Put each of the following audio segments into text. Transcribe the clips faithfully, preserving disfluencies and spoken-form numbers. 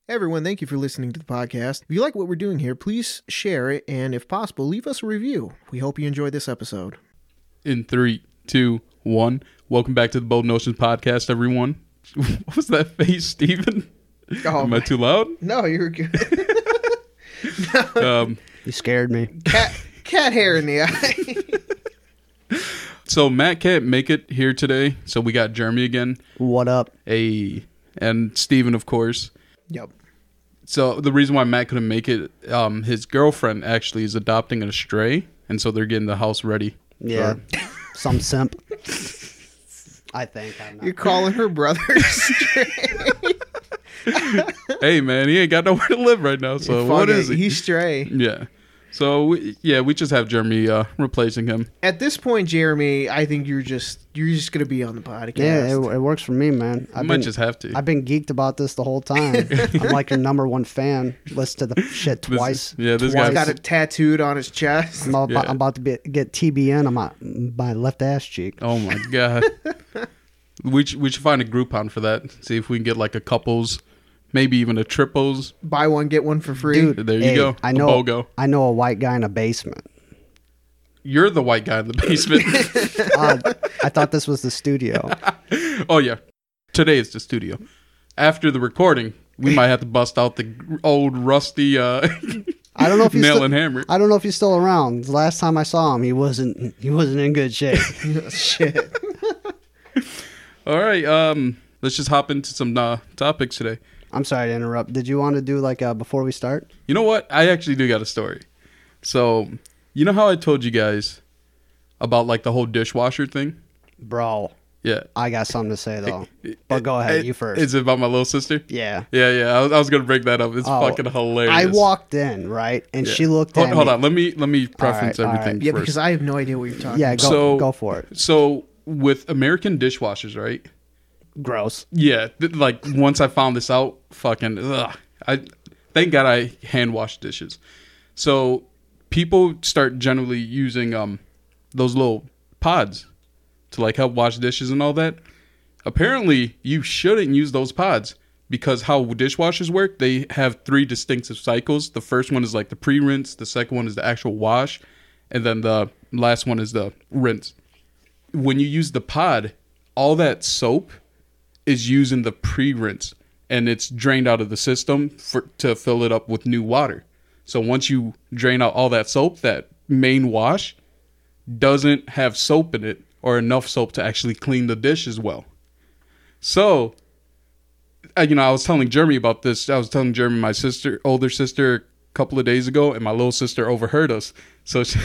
Hey everyone, thank you for listening to the podcast. If you like what we're doing here, please share it, and if possible, leave us a review. We hope you enjoyed this episode. In three, two, one. Welcome back to the Bold Notions podcast, everyone. What was that face, Steven? Oh, Am I too loud? No, you're good. um, you scared me. Cat, cat hair in the eye. So Matt can't make it here today, so we got Jeremy again. What up? A and Steven, of course. Yep. So the reason why Matt couldn't make it, um, his girlfriend actually is adopting a stray, and so they're getting the house ready. Yeah, for... some simp. I think I'm not. You're calling her brother stray. Hey man, he ain't got nowhere to live right now. So what is he? He's stray. Yeah. So we, yeah, we just have Jeremy uh, replacing him. At this point, Jeremy, I think you're just you're just gonna be on the podcast. Yeah, it, it works for me, man. I I've might been, just have to. I've been geeked about this the whole time. I'm like your number one fan. Listen to the shit twice. This, yeah, this He's guy's got it tattooed on his chest. I'm about, Yeah. I'm about to be, get T B N on my my left ass cheek. Oh my god. we sh- we should find a Groupon for that. See if we can get like a couples, maybe even a triples. Buy one get one for free. Dude, There you hey, go. I A know. BOGO. I know a white guy in a basement. You're the white guy in the basement. Uh, I thought this was the studio. Oh yeah, today is the studio. After the recording, we might have to bust out the old rusty uh, I don't know if he's nail still, and hammer. I don't know if he's still around. The last time I saw him, he wasn't. He wasn't in good shape. Shit. All right, um, let's just hop into some uh, topics today. I'm sorry to interrupt. Did you want to do like uh, before we start? You know what? I actually do got a story. So, you know how I told you guys about like the whole dishwasher thing? Bro, Yeah. I got something to say though. But go ahead, you first. Is it about my little sister? Yeah. Yeah, yeah. I was, I was gonna break that up. It's Oh, fucking hilarious. I walked in, right? And Yeah. she looked hold, at hold me. on. Let me let me preference all right. everything Yeah, first. because I have no idea what you're talking Yeah, about. go So- go for it. So with American dishwashers, right? Gross. Yeah, th- like once I found this out, fucking, ugh, I thank God I hand wash dishes. So people start generally using um those little pods to like help wash dishes and all that. Apparently, you shouldn't use those pods because how dishwashers work, they have three distinctive cycles. The first one is like the pre-rinse, the second one is the actual wash, and then the last one is the rinse. When you use the pod, all that soap is using the pre-rinse and it's drained out of the system for to fill it up with new water. So once you drain out all that soap, that main wash doesn't have soap in it or enough soap to actually clean the dish as well. So, uh, you know, I was telling Jeremy about this. I was telling Jeremy, my sister, older sister, a couple of days ago, and my little sister overheard us. So she,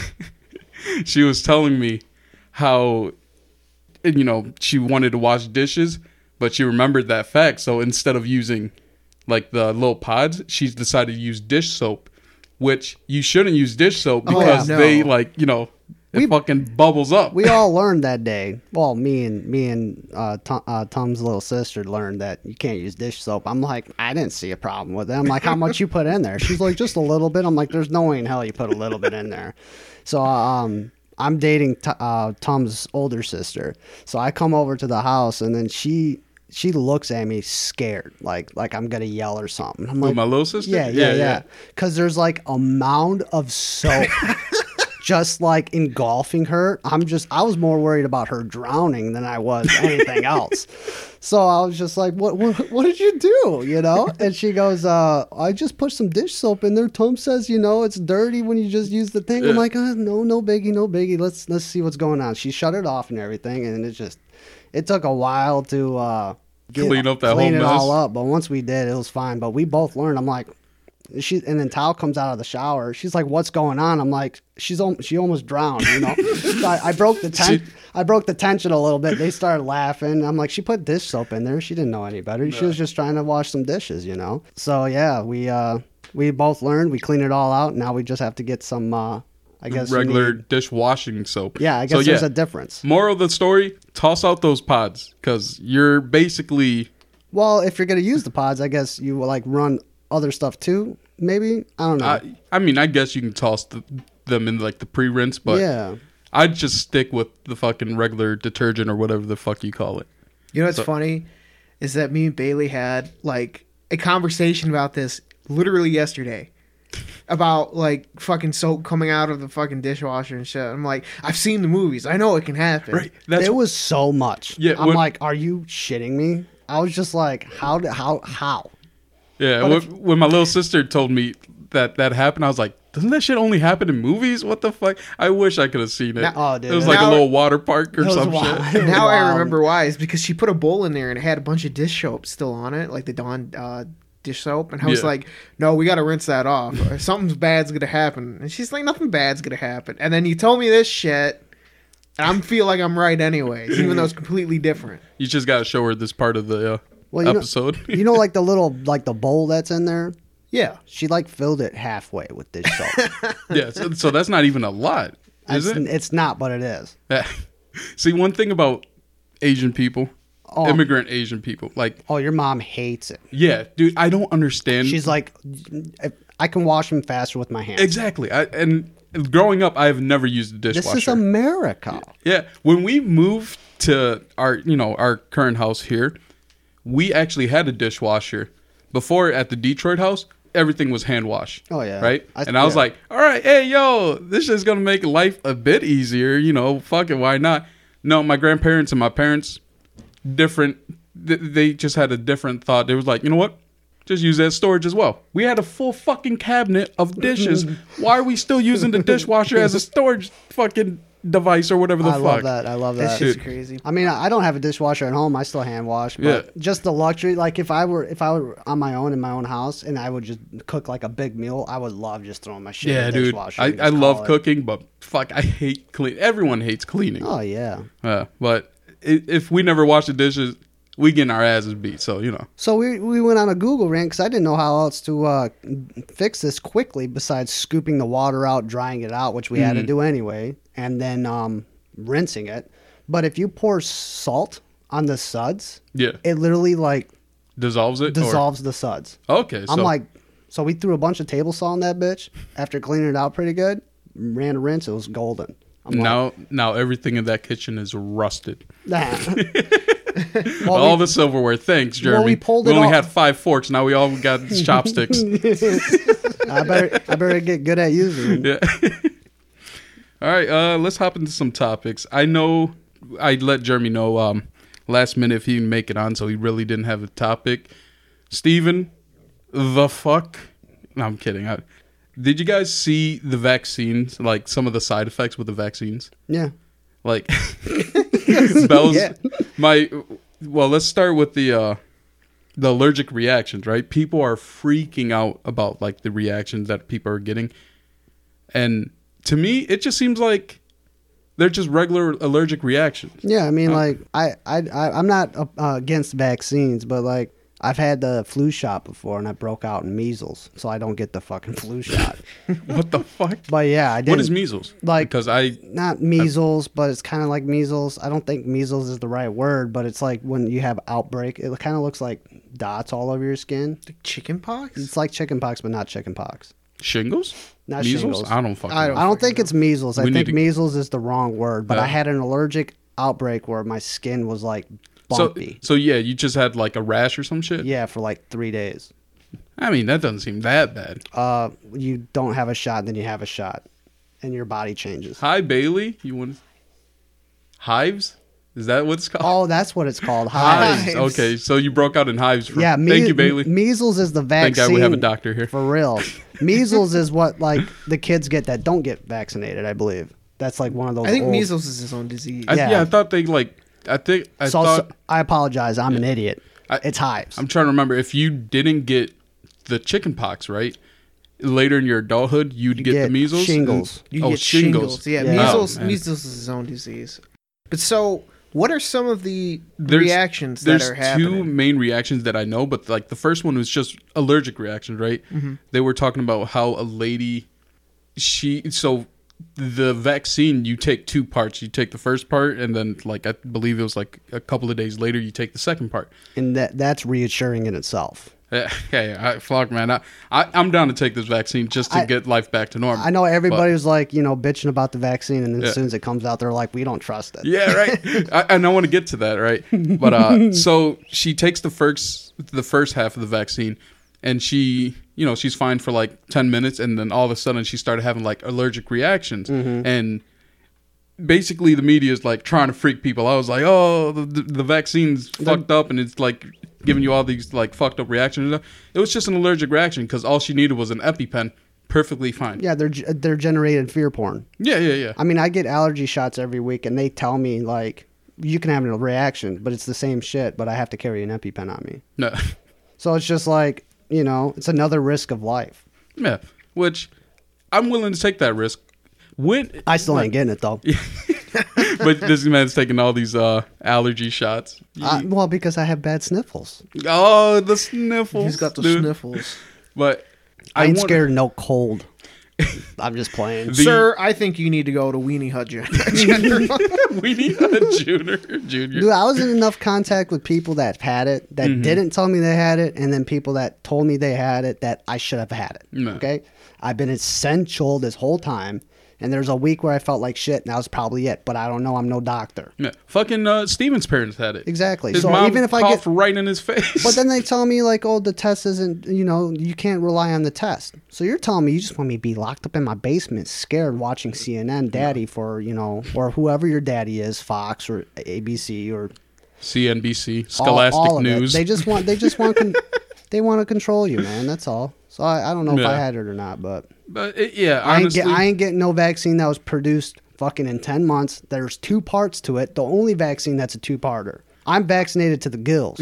she was telling me how, you know, she wanted to wash dishes, but she remembered that fact. So instead of using like the little pods, she's decided to use dish soap, which you shouldn't use dish soap Oh, because no. they like, you know, it We- fucking bubbles up. We all learned that day. Well, me and me and uh, Tom, uh, Tom's little sister learned that you can't use dish soap. I'm like, I didn't see a problem with it. I'm like, how much you put in there? She's like, just a little bit. I'm like, there's no way in hell you put a little bit in there. So um, I'm dating t- uh, Tom's older sister. So I come over to the house and then she she looks at me scared, like like I'm gonna yell or something. I'm With like, my little sister? yeah, yeah, yeah. Because there's like a mound of soap. Just like engulfing her. I'm just, I was more worried about her drowning than I was anything else. So I was just like, what, what, what did you do? You know? And she goes, uh, I just put some dish soap in there. Tom says, you know, it's dirty when you just use the thing. I'm Yeah. like, uh, no, no biggie, no biggie. Let's, let's see what's going on. She shut it off and everything. And it just, it took a while to, uh, get, Clean up that clean whole it mess. all up. But once we did, it was fine. But we both learned. I'm like, she and then Tal comes out of the shower. She's like, "What's going on?" I'm like, "She's al- she almost drowned." You know, so I, I broke the ten- She- I broke the tension a little bit. They started laughing. I'm like, "She put dish soap in there. She didn't know any better. She was just trying to wash some dishes." You know. So yeah, we uh we both learned. We cleaned it all out. Now we just have to get some. uh I guess we regular need- dishwashing soap. yeah, I guess So, there's yeah. a difference. Moral of the story: toss out those pods because you're basically. Well, if you're gonna use the pods, I guess you will like run other stuff too. Maybe I don't know. I, I mean, I guess you can toss the, them in like the pre-rinse, but yeah. I'd just stick with the fucking regular detergent or whatever the fuck you call it. You know what's So- funny is that me and Bailey had like a conversation about this literally yesterday. About like fucking soap coming out of the fucking dishwasher and shit. I'm like, I've seen the movies. I know it can happen. Right. That's It was so much. Yeah, I'm when- like, are you shitting me? I was just like, how? did- How? How? yeah. But When, if- when my little sister told me that that happened, I was like, doesn't that shit only happen in movies? What the fuck? I wish I could have seen it. Now- Oh, dude. It was like Now- a little water park or It was some wild. shit. Now I Wow. remember why. Is because she put a bowl in there and it had a bunch of dish soap still on it, like the Dawn uh, dish soap. And I was Yeah. like, no, we got to rinse that off. Or something bad's going to happen. And she's like, nothing bad's going to happen. And then you told me this shit. And I feel like I'm right anyways, even though it's completely different. You just gotta show her this part of the uh, Well, you know- episode. You know, like the little, like the bowl that's in there. Yeah. She like filled it halfway with dish soap. yeah. So, so that's not even a lot, is it's, it? it's not, but it is. Yeah. See, one thing about Asian people, Oh. immigrant Asian people, like, Oh, your mom hates it. yeah, dude, I don't understand. She's like, I can wash them faster with my hands. exactly. I, and growing up, I've never used a This dishwasher. is America. Yeah, when we moved to our, you know, our current house here, we actually had a dishwasher. Before at the Detroit house, everything was hand wash. Oh, yeah. right. I- and I was yeah. like, all right, hey, yo, this is gonna make life a bit easier. You know, fuck it, why not? No, my grandparents and my parents, different. th- They just had a different thought. They was like, you know what? Just use that as storage as well. We had a full fucking cabinet of dishes. Why are we still using the dishwasher as a storage fucking device or whatever the I fuck? love that. I love That's that. just Dude. crazy. I mean, I don't have a dishwasher at home. I still hand wash, but Yeah. just the luxury. Like if I were if I were on my own in my own house and I would just cook like a big meal, I would love just throwing my shit Yeah, in the dude. dishwasher. I, and I just love call it. cooking, but fuck, I hate clean. Everyone hates cleaning. Oh yeah. Uh, but i- if we never wash the dishes, we getting our asses beat. So you know. So we we went on a Google rant because I didn't know how else to uh, fix this quickly besides scooping the water out, drying it out, which we had Mm-hmm. to do anyway, and then um, rinsing it. But if you pour salt on the suds, Yeah, it literally like dissolves it. or- dissolves the suds. okay, so I'm like, so we threw a bunch of table salt in that bitch after cleaning it out pretty good. Ran a rinse, it was golden. I'm now now everything in that kitchen is rusted. like, well, all we, the silverware. Thanks, Jeremy. Well, we pulled it only off- had five forks. Now we all got chopsticks. I better I better get good at using them. Yeah. All right, uh, let's hop into some topics. I know I let Jeremy know um, last minute if he can make it on, so he really didn't have a topic. Steven, the fuck? No, I'm kidding. I, did you guys see the vaccines, like some of the side effects with the vaccines? Yeah. Like, Bell's, Yeah. my, well, let's start with the, uh, the allergic reactions, right? People are freaking out about like the reactions that people are getting. And to me, it just seems like they're just regular allergic reactions. Yeah, I mean, Uh, like I, I, I I'm not uh, against vaccines, but like I've had the flu shot before, and I broke out in measles, so I don't get the fucking flu shot. What the fuck? But yeah, I did. What is measles? Like- because I Not measles, but it's kind of like measles. I don't think measles is the right word, but it's like when you have outbreak, it kind of looks like dots all over your skin. Chicken pox? It's like chickenpox, but not chickenpox. shingles, Not measles. shingles. I don't fucking. I know. don't- I don't fucking think it's measles. I We need think to- measles is the wrong word, but Yeah. I had an allergic outbreak where my skin was like So, bumpy. so yeah, you just had like a rash or some shit. Yeah, for like three days. I mean, that doesn't seem that bad. Uh, you don't have a shot, then you have a shot, and your body changes. Hi, Bailey. You want hives? Is that what it's called? Oh, that's what it's called. Hives. hives. Hives. Okay, so you broke out in hives. For, Yeah, thank me- you, Bailey. Measles is the Thank vaccine. God we have a doctor here. For real. Measles is what like the kids get that don't get vaccinated, I believe. That's like one of those I think old- measles is his own disease. I, yeah. yeah. I thought they like. I think I So, thought. so- I apologize. I'm an idiot. I- it's hives. I'm trying to remember if you didn't get the chicken pox, right? Later in your adulthood, you'd You get, get the measles. shingles. You Oh, get shingles. shingles. Yeah, Yeah. measles. Oh, man. measles is his own disease. But so, what are some of the There's- reactions that There's are happening? two main reactions that I know, but like the first one was just allergic reactions, right? Mm-hmm. They were talking about how a lady, she so the vaccine you take two parts. You take the first part, and then like I believe it was like a couple of days later you take the second part. and that that's reassuring in itself. Yeah, hey, I, fuck, man. I, I, I'm down to take this vaccine just to I- get life back to normal. I know everybody But- was like, you know, bitching about the vaccine, and then Yeah. as soon as it comes out, they're like, we don't trust it. Yeah, right. I, and I want to get to that, right? But uh, so she takes the first the first half of the vaccine, and she, you know, she's fine for like ten minutes, and then all of a sudden she started having like allergic reactions, Mm-hmm. and basically the media is like trying to freak people out. I was like, oh, the, the, the vaccine's fucked up, and it's like giving you all these like fucked up reactions. It was just an allergic reaction because all she needed was an EpiPen. Perfectly fine. Yeah, they're ge- they're generated fear porn. Yeah, yeah, yeah. I mean, I get allergy shots every week, and they tell me like you can have a reaction, but it's the same shit. But I have to carry an EpiPen on me, No. so it's just like you know, it's another risk of life. Yeah, which I'm willing to take that risk. When I still ain't getting it though. but this man's taking all these uh, allergy shots. Uh, well, because I have bad sniffles. Oh, the sniffles. He's got the dude. sniffles. But I ain't want- scared of no cold. I'm just playing. The- Sir, I think you need to go to Weenie Hut Gen- General. We need a junior. Junior. Dude, I was in enough contact with people that had it, that Mm-hmm. didn't tell me they had it, and then people that told me they had it that I should have had it. No. Okay? I've been essential this whole time, and there's a week where I felt like shit, and that was probably it, but I don't know. I'm no doctor. Yeah. Fucking uh, Steven's parents had it. Exactly. His So mom even if I coughed get. right in his face. But then they tell me, like, oh, the test isn't, you know, you can't rely on the test. So you're telling me you just want me to be locked up in my basement, scared, watching C N N, daddy, for, you know, or whoever your daddy is, Fox or A B C or C N B C, all- Scholastic all of it. News. They just want, they just want, con- they want to control you, man. That's all. So I, I don't know if I Yeah. had it or not, but but it, yeah, I ain't, honestly, get, I ain't getting no vaccine that was produced fucking in ten months. There's two parts to it. The only vaccine that's a two-parter. I'm vaccinated to the gills.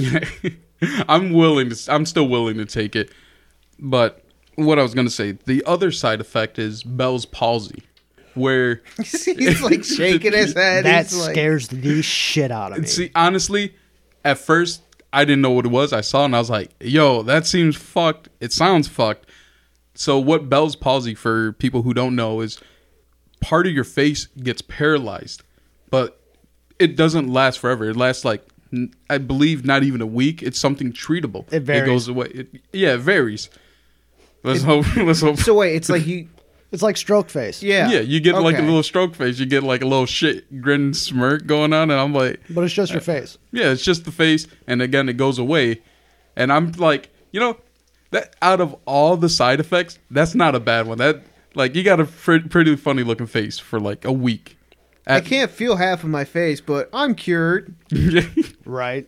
I'm willing to. I'm still willing to take it. But what I was gonna say, the other side effect is Bell's palsy, where He's like shaking his head. That He's like, scares the shit out of me. see, honestly, at first I didn't know what it was. I saw it and I was like, "Yo, that seems fucked. It sounds fucked." So what Bell's palsy, for people who don't know, is part of your face gets paralyzed, but it doesn't last forever. It lasts like n- I believe not even a week. It's something treatable. It varies. goes away. It, yeah, it varies. Let's hope. Let's hope. so wait, it's like you. It's like stroke face. Yeah. Yeah, you get like a Okay. little stroke face. You get like a little shit grin smirk going on, and I'm like, But it's just your face. yeah, it's just the face, and again, it goes away, and I'm like, you know, that out of all the side effects, that's not a bad one. That like you got a fr- pretty funny looking face for like a week. I At- can't feel half of my face, but I'm cured. Right.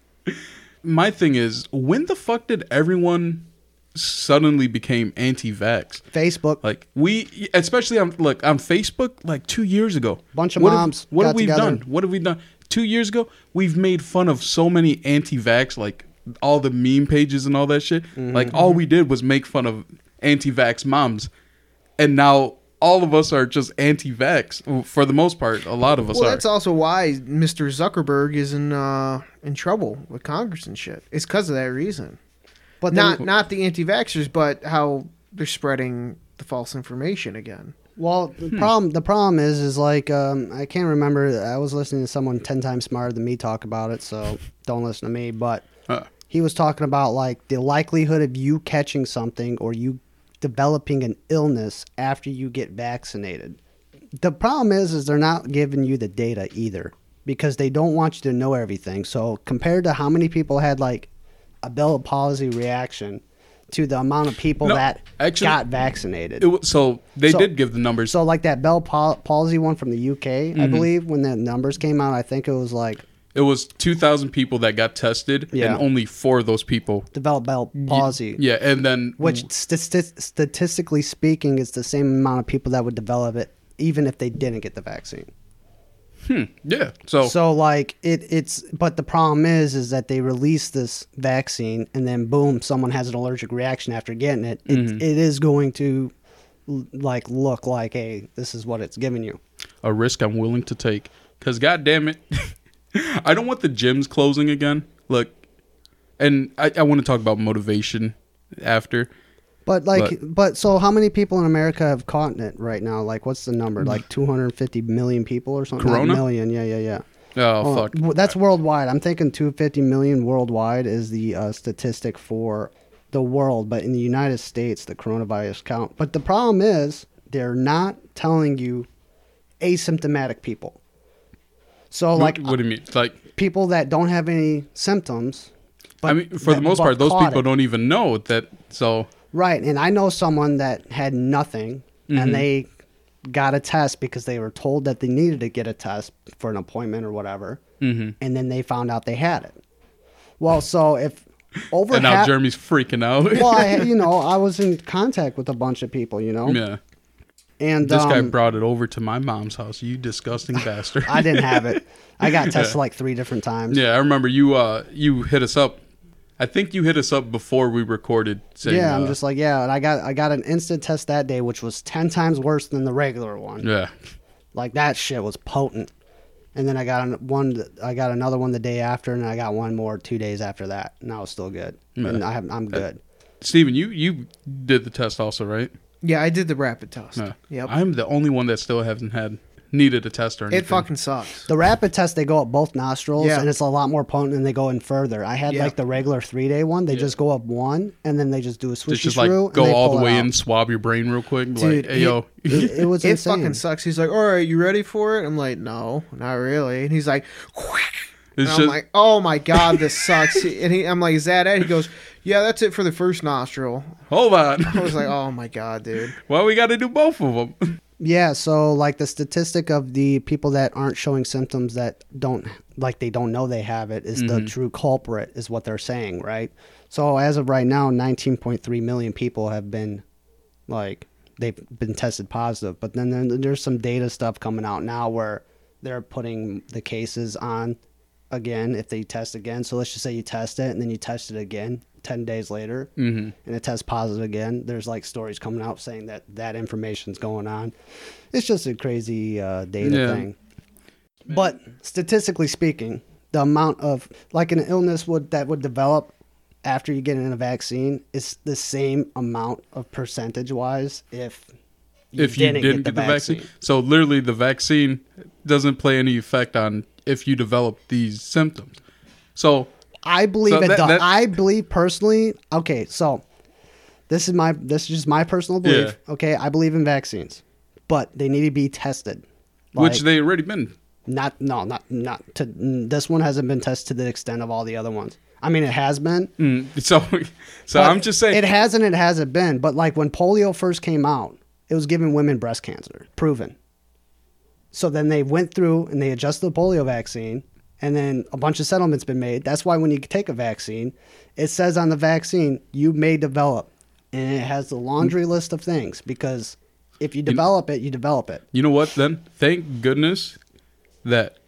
My thing is, when the fuck did everyone suddenly became anti-vax? Facebook. Like we, especially on look on Facebook, like two years ago, Bunch of what have- moms what got have we together. done? What have we done? Two years ago, we've made fun of so many anti-vax, like all the meme pages and all that shit. Mm-hmm. Like all we did was make fun of anti-vax moms, and now all of us are just anti-vax for the most part. A lot of us Well, are. that's also why Mister Zuckerberg is in uh, in trouble with Congress and shit. It's because of that reason. But Not then, not the anti-vaxxers, but how they're spreading the false information again. well, the problem the problem is is like um, I can't remember. I was listening to someone ten times smarter than me talk about it, so don't listen to me. But Uh, he was talking about like the likelihood of you catching something or you developing an illness after you get vaccinated. The problem is is they're not giving you the data either because they don't want you to know everything. So compared to how many people had like a Bell palsy reaction to the amount of people No, that actually, got vaccinated. it, wa- so they So- did give the numbers. So like that Bell pal- palsy one from the U K, Mm-hmm. I believe, when the numbers came out, I think it was like It was two thousand people that got tested, Yeah. and only four of those people. developed Bell palsy. Yeah, and then Which st- statistically speaking is the same amount of people that would develop it even if they didn't get the vaccine. yeah, so, So like it it's but the problem is is that they release this vaccine and then boom someone has an allergic reaction after getting it. It, Mm-hmm. it is going to l- like look like hey this is what it's giving you. a risk I'm willing to take. Because, God damn it, I don't want the gyms closing again. Look, and I, I want to talk about motivation after. But like, but, so how many people in America have caught it right now? Like, what's the number? Like two hundred fifty million people or something? Corona? Not million, yeah, yeah, yeah. Oh, Oh, fuck. w- that's worldwide. I'm thinking two hundred fifty million worldwide is the uh, statistic for the world, but in the United States, the coronavirus count. But the problem is they're not telling you asymptomatic people. So, like, what, what do you mean? Like people that don't have any symptoms. But I mean, for that, the most but part, those caught people it. don't even know that. So Right, and I know someone that had nothing, Mhm. and they got a test because they were told that they needed to get a test for an appointment or whatever, Mhm. and then they found out they had it. Well, so if over and now half, Jeremy's freaking out. well, I, you know, I was in contact with a bunch of people, you know, yeah. and This guy um, brought it over to my mom's house. You disgusting bastard. I didn't have it. I got tested Yeah. like three different times. Yeah, I remember you. Uh, you hit us up. I think you hit us up before we recorded. Saying, Yeah, I'm uh, just like, yeah, and I got I got an instant test that day, which was ten times worse than the regular one. Yeah. Like that shit was potent. And then I got an, one. I got another one the day after, and I got one more two days after that, and I was still good. Yeah. And I have, I'm good. Steven, you you did the test also, right? Yeah, I did the rapid test. Yeah. Yep. I'm the only one that still hasn't had needed a test or anything. It fucking sucks. The rapid test, they go up both nostrils, Yeah. and it's a lot more potent, and they go in further. I had Yeah. like the regular three day one. They Yeah. just go up one, and then they just do a Just, swishy just like screw. go and they all pull the it way out. in, swab your brain real quick. Dude, like, hey, yo. It, it was It insane. fucking sucks. He's like, all right, you ready for it? I'm like, no, not really. And he's like, whack. And It's I'm just, like, oh my god, this sucks. And he, I'm like, is that it? He goes, yeah, that's it for the first nostril. hold on. I was like, oh my god, dude. Why we got to do both of them? Yeah, so like the statistic of the people that aren't showing symptoms that don't like they don't know they have it is the Mhm. true culprit is what they're saying, right? So as of right now, nineteen point three million people have been like they've been tested positive, but then there- there's some data stuff coming out now where they're putting the cases on again if they test again. So let's just say you test it and then you test it again ten days later Mm-hmm. and it tests positive again. There's like stories coming out saying that that information's going on. It's just a crazy uh, data Yeah. thing. But statistically speaking, the amount of like an illness would that would develop after you get in a vaccine is the same amount of percentage wise if you If you didn't, get, the vaccine. So literally the vaccine doesn't play any effect on if you develop these symptoms. So I believe So it that- does. that- I believe personally. Okay, so this is my this is just my personal belief. Okay, I believe in vaccines, but they need to be tested. which Like, they already been. not no not not to this one hasn't been tested to the extent of all the other ones. I mean, it has been. Mm, so so but I'm just saying. it hasn't. It hasn't been. But like when polio first came out, it was giving women breast cancer, proven. So then they went through and they adjusted the polio vaccine, and then a bunch of settlements been made. That's why when you take a vaccine, it says on the vaccine you may develop, and it has the laundry list of things because if you develop it, you develop it. You know what? Then thank goodness that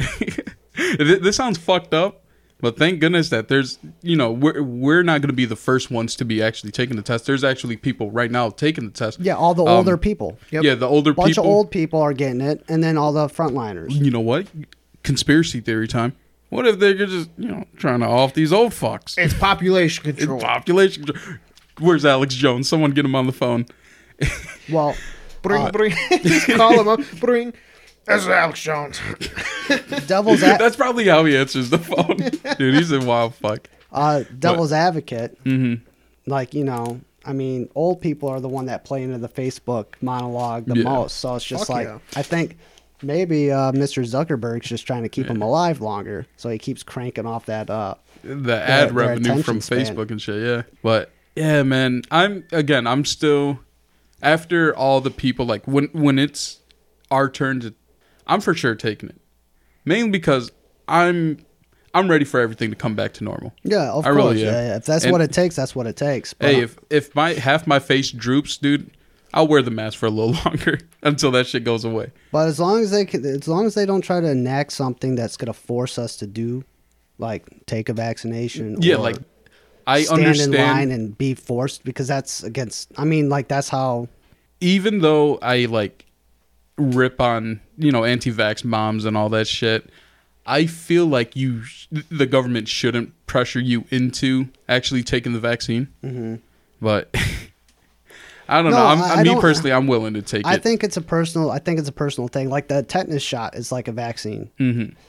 this sounds fucked up, but thank goodness that there's you know we're we're not going to be the first ones to be actually taking the test. There's actually people right now taking the test. Yeah, all the Um, older people. Yep. Yeah, the older bunch people. of old people are getting it, and then all the frontliners. You know what? Conspiracy theory time. What if they're just you know trying to off these old fucks? It's population It's control. population. control. Where's Alex Jones? Someone get him on the phone. Well, Bring, Uh, bring. Just call him up. Bring. This is Alex Jones. devil's a- That's probably how he answers the phone. Dude, he's a wild fuck. uh, devil's advocate. Mm-hmm. Like, you know, I mean, old people are the one that play into the Facebook monologue the Yeah. most. So it's just Fuck like, yeah. I think maybe uh, Mister Zuckerberg's just trying to keep him alive longer. So he keeps cranking off that. Uh, The ad their revenue from attention span. Facebook and shit, yeah. But yeah, man, I'm again, I'm still after all the people like when when it's our turn to, I'm for sure taking it, mainly because I'm I'm ready for everything to come back to normal. yeah, of I course. really yeah, am. yeah. If that's And- what it takes, that's what it takes. But, Hey, if if my half my face droops, dude, I'll wear the mask for a little longer until that shit goes away. but as long as they can, as long as they don't try to enact something that's going to force us to do, like take a vaccination. Yeah, or like I stand understand. in line and be forced because that's against. I mean, like that's how. Even though I like rip on you know anti-vax moms and all that shit, I feel like you, the government shouldn't pressure you into actually taking the vaccine. Mm-hmm. But I don't No, know. I'm, I- I, I me don't- personally, I'm willing to take I it. think it's a personal. I think it's a personal thing. Like the tetanus shot is like a vaccine. hmm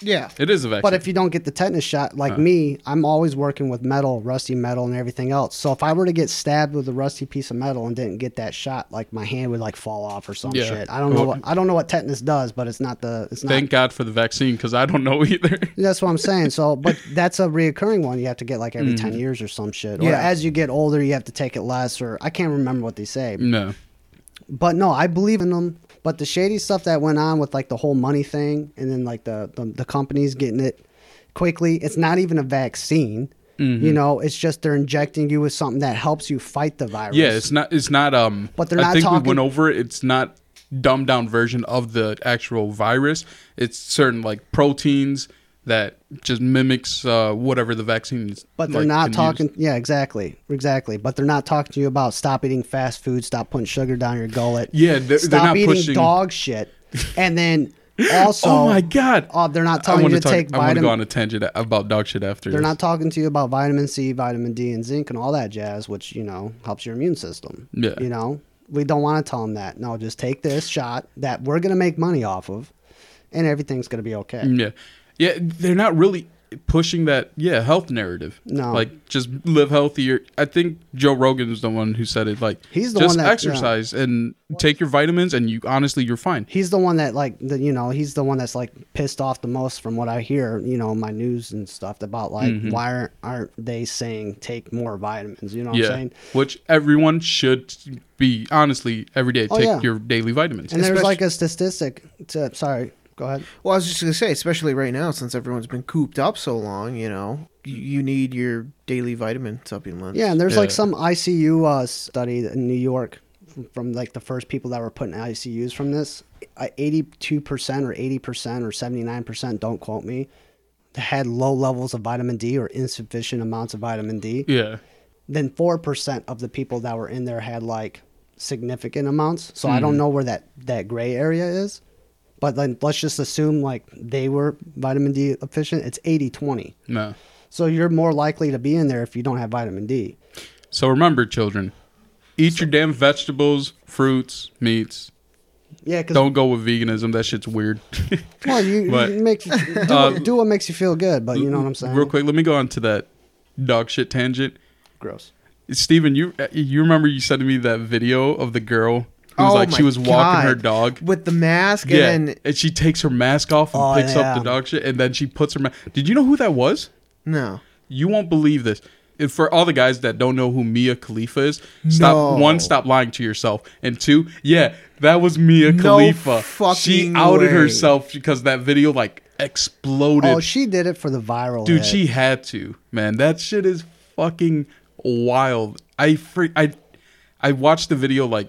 Yeah. It is a vaccine. But if you don't get the tetanus shot, like Huh. me, I'm always working with metal, rusty metal, and everything else. So if I were to get stabbed with a rusty piece of metal and didn't get that shot, like my hand would like fall off or some Yeah. shit. I don't know Well- what I don't know what tetanus does, but it's not the it's not. Thank God for the vaccine, because I don't know either. That's what I'm saying. So, but that's a reoccurring one. You have to get like every Mm. ten years or some shit. Or Yeah. as you get older, you have to take it less. Or I can't remember what they say. No. But no, I believe in them. But the shady stuff that went on with like the whole money thing, and then like the the, the companies getting it quickly. It's not even a vaccine. Mhm. You know, it's just they're injecting you with something that helps you fight the virus. Yeah, it's not. It's not. Um, But they're I not think we talking- went over it. It's not dumbed down version of the actual virus. It's certain like proteins that just mimics uh, whatever the vaccine is. But they're like, not can talking. use. Yeah, exactly, exactly. But they're not talking to you about stop eating fast food, stop putting sugar down your gullet. Yeah, they're, stop they're not eating pushing. dog shit, and then also, oh my God! oh, they're not I telling you want to to talk. take I want to go vitamin. on a tangent about dog shit after. They're this. not talking to you about vitamin C, vitamin D, and zinc, and all that jazz, which you know helps your immune system. Yeah. You know, we don't want to tell them that. No, just take this shot that we're gonna make money off of, and everything's gonna be okay. Yeah, yeah. They're not really pushing that. Yeah, health narrative. No. like just live healthier. I think Joe Rogan is the one who said it. Like, He's the just one that- exercise and take your vitamins, and you honestly, you're fine. He's the one that like the, you know he's the one that's like pissed off the most from what I hear, you know, in my news and stuff about like Mhm. why aren't, aren't they saying take more vitamins, you know what Yeah, I'm saying? which everyone should be honestly every day Oh, take yeah. your daily vitamins. And there's Especially- like a statistic to sorry, go ahead. Well, I was just gonna say, especially right now, since everyone's been cooped up so long, you know, you, you need your daily vitamin supplements. Yeah, and there's like Yeah. some I C U uh, study in New York from, from like the first people that were put in I C Us from this. Uh, eighty-two percent or eighty percent or seventy-nine percent, don't quote me, had low levels of vitamin D or insufficient amounts of vitamin D. Yeah, Then four percent of the people that were in there had like significant amounts. So I don't Mhm. know where that, that gray area is. But then let's just assume like they were vitamin D efficient. It's eighty twenty. no. So you're more likely to be in there if you don't have vitamin D. So remember, children, eat your damn vegetables, fruits, meats. Yeah, because Don't go with veganism. That shit's weird. well, you, But, you make do, uh, what, do what makes you feel good. But you know what I'm saying? Real quick, let me go on to that dog shit tangent. Gross. Steven, you you remember you said to me that video of the girl who was Oh like my she was walking God. her dog. With the mask Yeah, and then and she takes her mask off and Oh, picks up yeah. the dog shit, and then she puts her mask. Did you know who that was? no. You won't believe this. And for all the guys that don't know who Mia Khalifa is, stop. No. One, stop lying to yourself, and two, yeah, that was Mia No Khalifa. She fucking outed way. herself because that video like exploded. Oh, she did it for the viral. Dude, hit. she had to. Man, that shit is fucking wild. I freak. I I watched the video like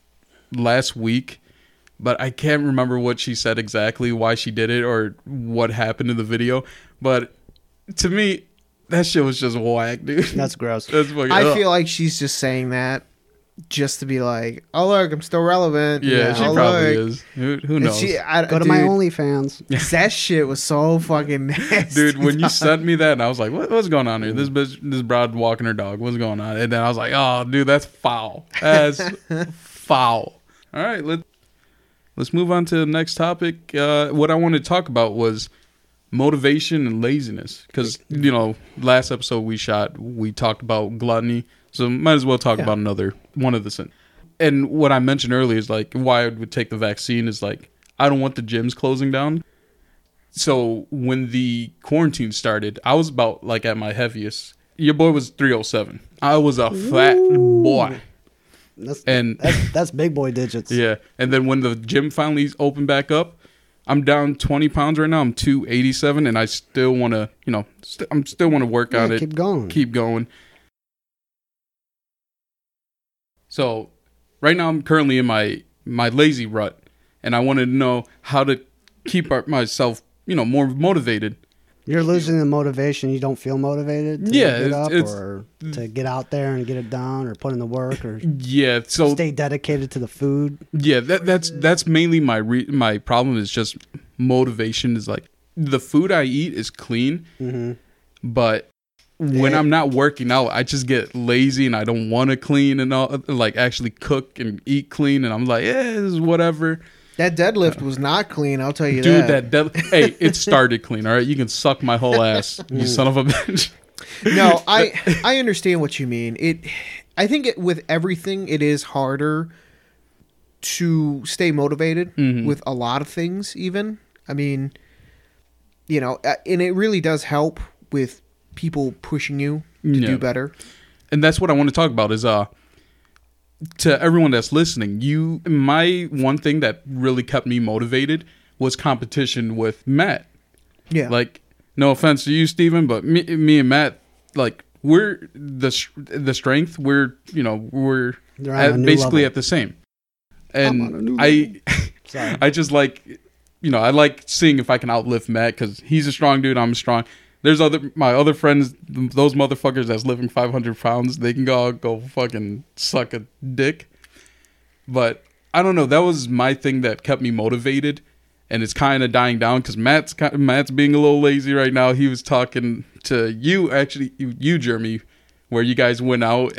last week, but I can't remember what she said exactly, why she did it, or what happened in the video. But to me, that shit was just whack, dude. That's gross. That's fucking. I ugh. feel like she's just saying that just to be like, oh look, I'm still relevant. Yeah, Yeah, she oh, probably look. is. Who, who And knows? She, I, Go to dude, my OnlyFans. That shit was so fucking nasty. Dude, when you dog. sent me that, and I was like, what, what's going on here? This bitch, this broad walking her dog. What's going on? And then I was like, oh, dude, that's foul. That's foul. All right, let, let's move on to the next topic. Uh, what I wanted to talk about was motivation and laziness. Because, you know, last episode we shot, we talked about gluttony. So might as well talk Yeah. about another one of the sin. And what I mentioned earlier is like why I would take the vaccine is like, I don't want the gyms closing down. So when the quarantine started, I was about like at my heaviest. Your boy was three oh seven. I was a fat boy. That's, And that's, that's big boy digits. yeah, and then when the gym finally opened back up, I'm down twenty pounds right now. I'm two eighty-seven, and I still want to, you know, st- I'm still want to work Yeah, on it. keep going. Keep going. So right now I'm currently in my my lazy rut, and I wanted to know how to keep our, myself, you know, more motivated. You're losing the motivation. You don't feel motivated to Yeah, get it's- up it's- or to get out there and get it done or put in the work or Yeah, so stay dedicated to the food. yeah, that that's that's mainly my re- my problem is just motivation. Is like the food I eat is clean, Mm-hmm. but when Yeah. I'm not working out, I just get lazy and I don't want to clean and all, like actually cook and eat clean. And I'm like, yeah, this is whatever. That deadlift was not clean. I'll tell you Dude, that. that dead. Hey, it started clean. All right, you can suck my whole ass, you son of a bitch. No, I I understand what you mean. It, I think it, with everything, it is harder to stay motivated Mhm. with a lot of things. Even, I mean, you know, uh, and it really does help with people pushing you to Yeah. do better. And that's what I want to talk about is uh to everyone that's listening, you my one thing that really kept me motivated was competition with Matt. Yeah, Like, no offense to you, Steven, but me, me and Matt, like, we're the the strength. We're you know we're They're on at, a new basically level. at the same. I'm on a new And I, Sorry. I just like, you know, I like seeing if I can outlift Matt because he's a strong dude. I'm strong. There's other my other friends, those motherfuckers that's lifting five hundred pounds. They can go go fucking suck a dick. But I don't know. That was my thing that kept me motivated. And it's kind of dying down because Matt's kind Matt's being a little lazy right now. He was talking to you, actually, you, Jeremy, where you guys went out.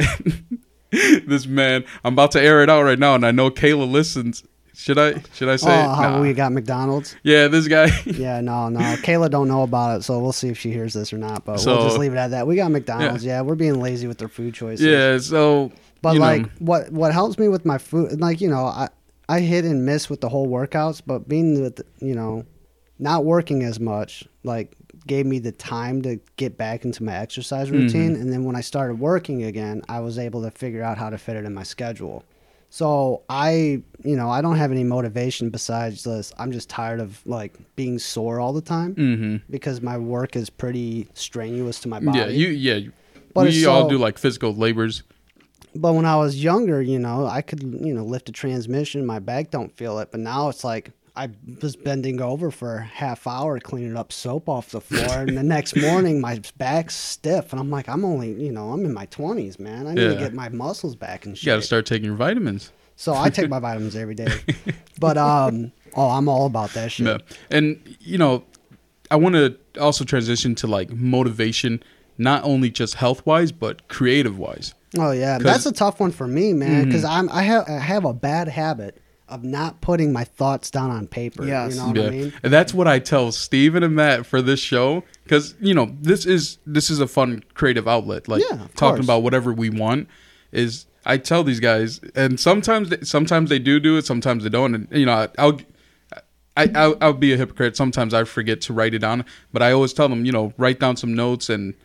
This man, I'm about to air it out right now, and I know Kayla listens. Should I? Should I say? Oh, it? how Nah. we got McDonald's? Yeah, this guy. Yeah, no, no. Kayla don't know about it, so we'll see if she hears this or not. But So- we'll just leave it at that. We got McDonald's. Yeah, we're being lazy with their food choices. Yeah. So, But you like, know, what what helps me with my food, like you know, I I hit and miss with the whole workouts, but being with you know, not working as much, like gave me the time to get back into my exercise routine. And then when I started working again, I was able to figure out how to fit it in my schedule. So I, you know, I don't have any motivation besides this. I'm just tired of like being sore all the time mhm. because my work is pretty strenuous to my body. Yeah, you. Yeah, But it's we all so- do like physical labors. But when I was younger, you know, I could, you know, lift a transmission, my back don't feel it. But now it's like I was bending over for a half hour cleaning up soap off the floor, and the next morning my back's stiff, and I'm like, I'm only, you know, I'm in my twenties, man. I need to Yeah. get my muscles back and You got to shit. start taking your vitamins. So I take my vitamins every day. But um, oh, I'm all about that shit. Yeah. And, you know, I want to also transition to like motivation, not only just health wise, but creative wise. Oh yeah, 'Cause- that's a tough one for me, man, because Mhm. I'm I have I have a bad habit of not putting my thoughts down on paper. Yes. You know what Yeah. I mean? And that's what I tell Steven and Matt for this show. Because, you know, this is this is a fun creative outlet. Like Yeah, of talking course. about whatever we want is I tell these guys, and sometimes they, sometimes they do do it, sometimes they don't. And, you know, I'll I, I'll, I'll be a hypocrite. Sometimes I forget to write it down. But I always tell them, you know, write down some notes and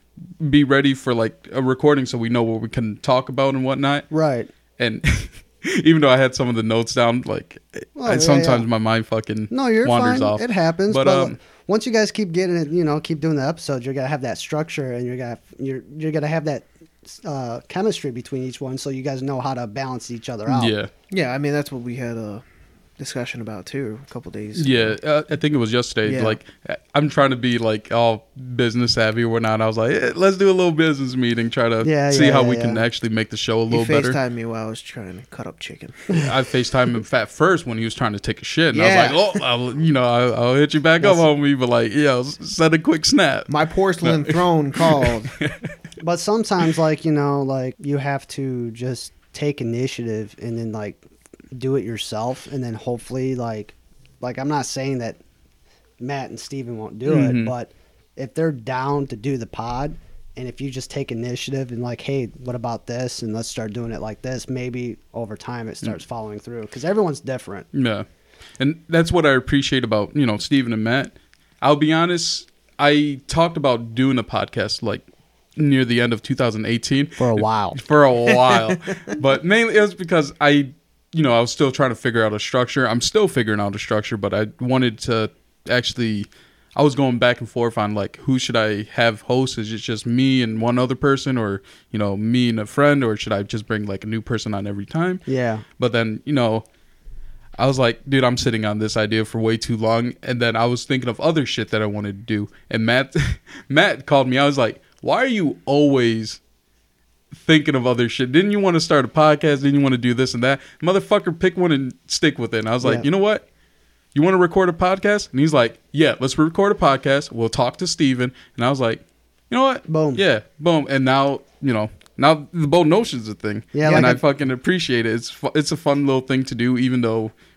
be ready for like a recording so we know what we can talk about and whatnot. Right. And even though I had some of the notes down, like Oh, I, yeah, sometimes yeah. my mind fucking No, you're wanders fine. off. It happens. But, But, um, once you guys keep getting it, you know, keep doing the episodes, you're gonna have that structure, and you're gonna you're you're gonna have that uh, chemistry between each one, so you guys know how to balance each other out. Yeah, yeah. I mean, that's what we had a discussion about too a couple days. yeah. Uh, I think it was yesterday. Yeah. Like I'm trying to be like all business savvy or whatnot. I was like, eh, let's do a little business meeting, try to Yeah, see yeah, how yeah, we can yeah. actually make the show a He little better. FaceTimed me while I was trying to cut up chicken. I FaceTimed him fat first when he was trying to take a shit, and Yeah. I was like, oh, I'll, you know, I'll, I'll hit you back up, homie. But like, yo, send a quick snap. My porcelain throne called. But sometimes, like you know, like you have to just take initiative and then like do it yourself, and then hopefully, like, like I'm not saying that Matt and Steven won't do Mhm. it, but if they're down to do the pod, and if you just take initiative and like, hey, what about this, and let's start doing it like this, maybe over time it starts following through because everyone's different. Yeah. And that's what I appreciate about, you know, Steven and Matt. I'll be honest, I talked about doing a podcast like near the end of two thousand eighteen. For a while. For a while. But mainly it was because I, you know, I was still trying to figure out a structure. I'm still figuring out a structure, but I wanted to actually, I was going back and forth on like, who should I have host? Is it just me and one other person, or, you know, me and a friend, or should I just bring like a new person on every time? Yeah. But then, you know, I was like, dude, I'm sitting on this idea for way too long. And then I was thinking of other shit that I wanted to do. And Matt, Matt called me. I was like, why are you always thinking of other shit? Didn't you want to start a podcast? Didn't you want to do this and that? Motherfucker, pick one and stick with it. And I was like, Yeah. you know what? You want to record a podcast? And he's like, yeah, let's record a podcast. We'll talk to Steven. And I was like, you know what? Boom. Yeah, boom. And now, you know, now the bold notion's a thing. Yeah, and like I a- fucking appreciate it. It's fu- it's a fun little thing to do, even though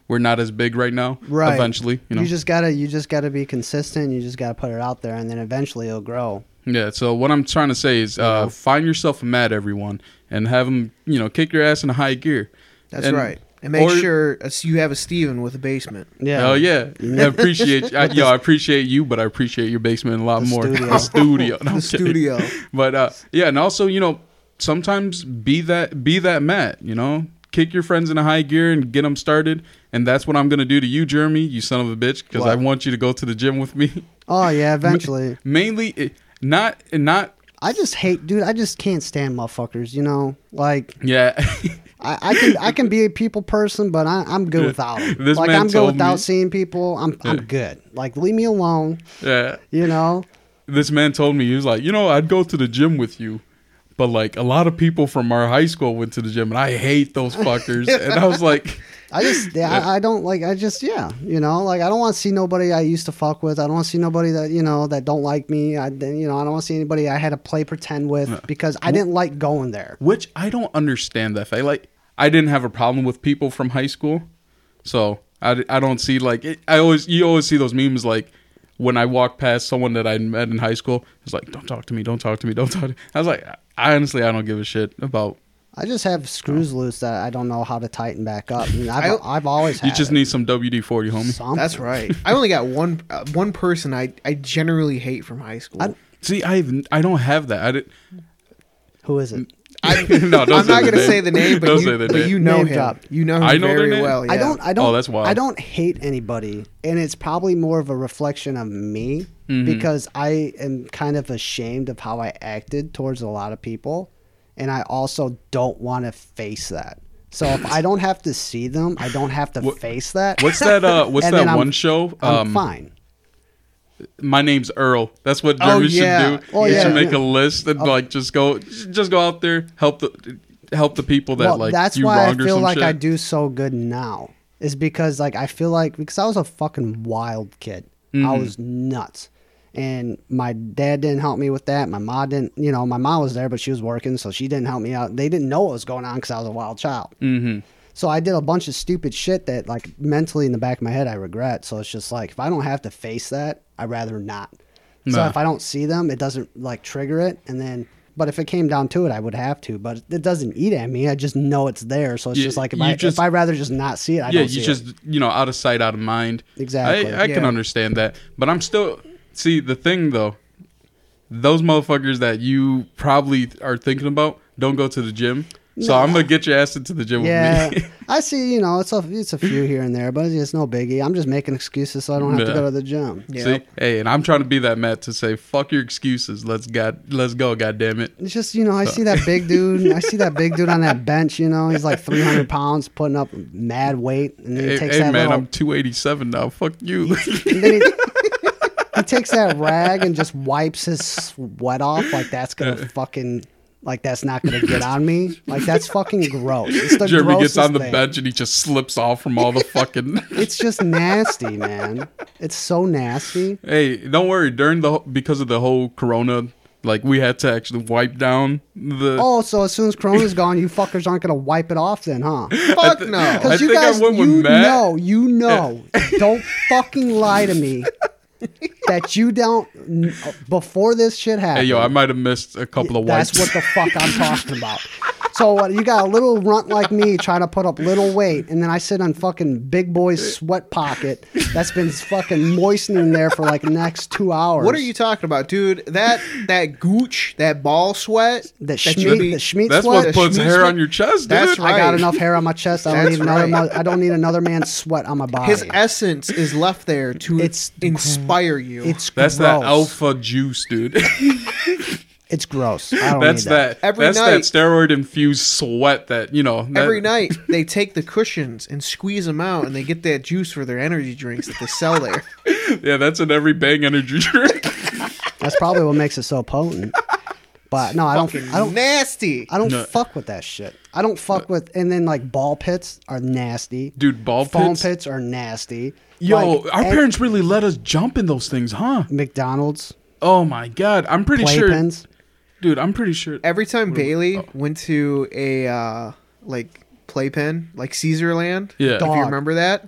we're not as big right now. Right. Eventually, you know. You just gotta you just gotta be consistent. You just gotta put it out there, and then eventually it'll grow. Yeah. So what I'm trying to say is, uh, find yourself a mat, everyone, and have them, you know, kick your ass in a high gear. That's And- right. And make or- sure uh, you have a Steven with a basement. Yeah. Oh yeah, I appreciate I, yo. I appreciate you, but I appreciate your basement a lot The more. studio. The studio, No, I'm The kidding. studio. But uh, yeah, and also you know sometimes be that be that Matt. You know, kick your friends in a high gear and get them started. And that's what I'm gonna do to you, Jeremy, you son of a bitch, because I What? want you to go to the gym with me. Oh yeah, eventually. Mainly, it- not not I just hate, dude. I just can't stand motherfuckers. You know, like yeah. I, I can I can be a people person, but I, I'm good without them. This like man I'm good told without me- seeing people. I'm I'm Yeah. good. Like leave me alone. yeah. You know. This man told me, he was like, you know, I'd go to the gym with you, but like a lot of people from our high school went to the gym, and I hate those fuckers. And I was like, I just, yeah, I, I don't like, I just, yeah, you know, like I don't want to see nobody I used to fuck with. I don't want to see nobody that, you know, that don't like me. I, you know, I don't want to see anybody I had to play pretend with because I didn't like going there. which I don't understand that. I like, I didn't have a problem with people from high school, so I, I don't see like it, I always you always see those memes like when I walk past someone that I met in high school, it's like don't talk to me, don't talk to me, don't talk to me. I was like, I honestly I don't give a shit about. I just have screws loose that I don't know how to tighten back up. I mean, I've, I- I've always had You just it. need some W D forty, homie. Something. That's right. I only got one uh, one person I, I generally hate from high school. I- See, I I don't have that. I did. Who is it? I, No, don't I'm say not the going to name. say the name, but, Don't you, say the but name. you know Name him. drop. You know him I know their very name? well. I yeah. don't. I don't. Oh, that's wild. I don't hate anybody, and it's probably more of a reflection of me Mhm. because I am kind of ashamed of how I acted towards a lot of people, and I also don't want to face that. So if I don't have to see them, I don't have to What- face that. What's that? Uh, what's And that then I'm- one show? I'm Um, fine. My name's Earl. That's what Oh, Jeremy yeah. should do. Oh, you yeah, should make yeah. a list and like just go, just go out there, help the help the people that Well, like that's you why I wronged or feel some like shit. I do so good now. Is because like I feel like because I was a fucking wild kid. I Mhm. was nuts. And my dad didn't help me with that. My mom didn't, you know, my mom was there, but she was working, so she didn't help me out. They didn't know what was going on because I was a wild child. Mm-hmm. So I did a bunch of stupid shit that, like, mentally in the back of my head, I regret. So it's just like, if I don't have to face that, I'd rather not. So Nah. if I don't see them, it doesn't, like, trigger it. And then, but if it came down to it, I would have to. But it doesn't eat at me. I just know it's there. So it's Yeah, just like, if, you I, just- if I'd rather just not see it, I Yeah, don't you see just it. you know out of sight, out of mind. Exactly. I, I can Yeah. understand that, but I'm still see the thing though. Those motherfuckers that you probably are thinking about don't go to the gym. So No. I'm gonna get your ass into the gym Yeah, with me. I see. You know, it's a it's a few here and there, but it's no biggie. I'm just making excuses so I don't have to Yeah. go to the gym. Yeah. See, hey, and I'm trying to be that Matt to say, "Fuck your excuses. Let's god, let's go, god damn it." It's just, you know, I see that big dude. I see that big dude on that bench. You know, he's like three hundred pounds, putting up mad weight, and then he Hey, takes hey, that man, little. I'm two eighty-seven now. Fuck you. And then he, he takes that rag and just wipes his sweat off like that's gonna fucking like that's not gonna get on me. Like that's fucking gross. It's the Jeremy gets grossest on the thing. bench and he just slips off from all the fucking. It's just nasty, man. It's so nasty. Hey, don't worry. During the because of the whole Corona, like we had to actually wipe down the. Oh, so as soon as Corona's gone, you fuckers aren't gonna wipe it off then, huh? Fuck th- no. I Because you think I guys, went with you Matt. know, you know, don't fucking lie to me that you don't. Before this shit happened, Hey, yo, I might have missed a couple of wipes. that's what the fuck I'm talking about. So what? You got a little runt like me trying to put up little weight, and then I sit on fucking big boy's sweat pocket that's been fucking moistening there for like the next two hours. What are you talking about, dude? That that gooch, that ball sweat, The that Schmeat, you be- the Schmeat That's sweat. what puts Schmeat hair sweat? on your chest, dude. That's I got right. enough hair on my chest. I don't That's need another. right. mo- I don't need another man's sweat on my body. His essence is left there to It's inspire you. It's That's gross. that alpha juice, dude. It's gross. I don't that's need that. that. Every that's night- that steroid infused sweat that you know. That, Every night they take the cushions and squeeze them out, and they get that juice for their energy drinks that they sell there. Yeah, that's in every Bang energy drink. That's probably what makes it so potent. But no, I don't. Fucking I don't. nasty. I don't No. fuck with that shit. I don't fuck with. And then like ball pits are nasty. Dude, ball Foam pits. pits are nasty. Yo, Like, our and parents really let us jump in those things, huh? McDonald's Oh my god, I'm pretty sure, playpens. dude. I'm pretty sure. Every time Bailey oh. went to a uh, like playpen, like Caesarland, Yeah. if Dog. you remember that,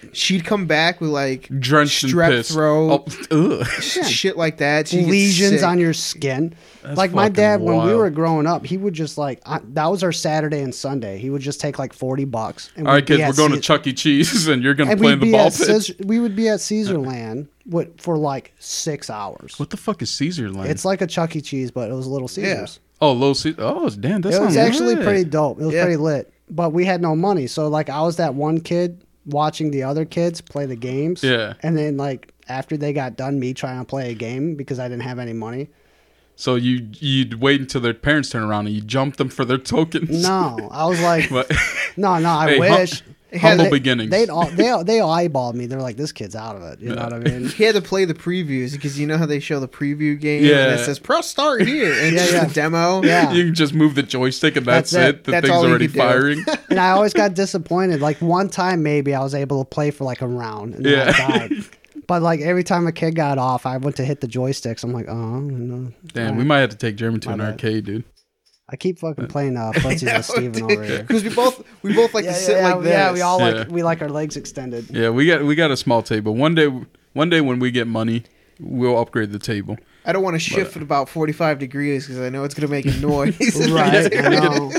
she'd come back with like Drenched in strep piss. throat, Oh, ugh. shit like that. She'd get lesions sick. on your skin. That's Like my fucking dad, when we wild. were growing up, he would just like I, that was our Saturday and Sunday. He would just take like forty bucks. And All right, we'd be kids, at we're going to Ce- Chuck E. Cheese, and you're going to and play in we'd the be ball at pit. Caesar, we would be at Caesarland with, for like six hours. What the fuck is Caesar Land? It's like a Chuck E. Cheese, but it was Little Caesars. oh, Little Caesar. Oh, damn, that It sounds was actually lit. pretty dope. It was Yeah. pretty lit. But we had no money. So like I was that one kid watching the other kids play the games. Yeah. And then like after they got done me trying to play a game because I didn't have any money. So you you'd wait until their parents turn around and you jump them for their tokens. No. I was like But no, no, I Hey, hum- wish. humble They- beginnings. They'd all they they eyeballed me. They're like, this kid's out of it. You know what I mean? He had to play the previews because you know how they show the preview game Yeah. and it says press start here and Yeah, it's yeah. just a demo. Yeah. you can just move the joystick and that's, That's it. it. The That's thing's all you already could do. firing. And I always got disappointed. Like one time, maybe I was able to play for like a round, and then Yeah. I died. But like every time a kid got off, I went to hit the joysticks. I'm like, oh, no. Damn, we might have to take Jeremy to My an bad. arcade, dude. I keep fucking playing uh, footsies with Steven over here. Because we both we both like Yeah, to yeah, sit yeah, like this. yeah, we all Yeah. like we like our legs extended. Yeah, we got we got a small table. One day, one day when we get money, we'll upgrade the table. I don't want to shift at about forty-five degrees because I know it's going to make a noise. Right, I know.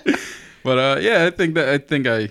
But uh, yeah, I think that I think I,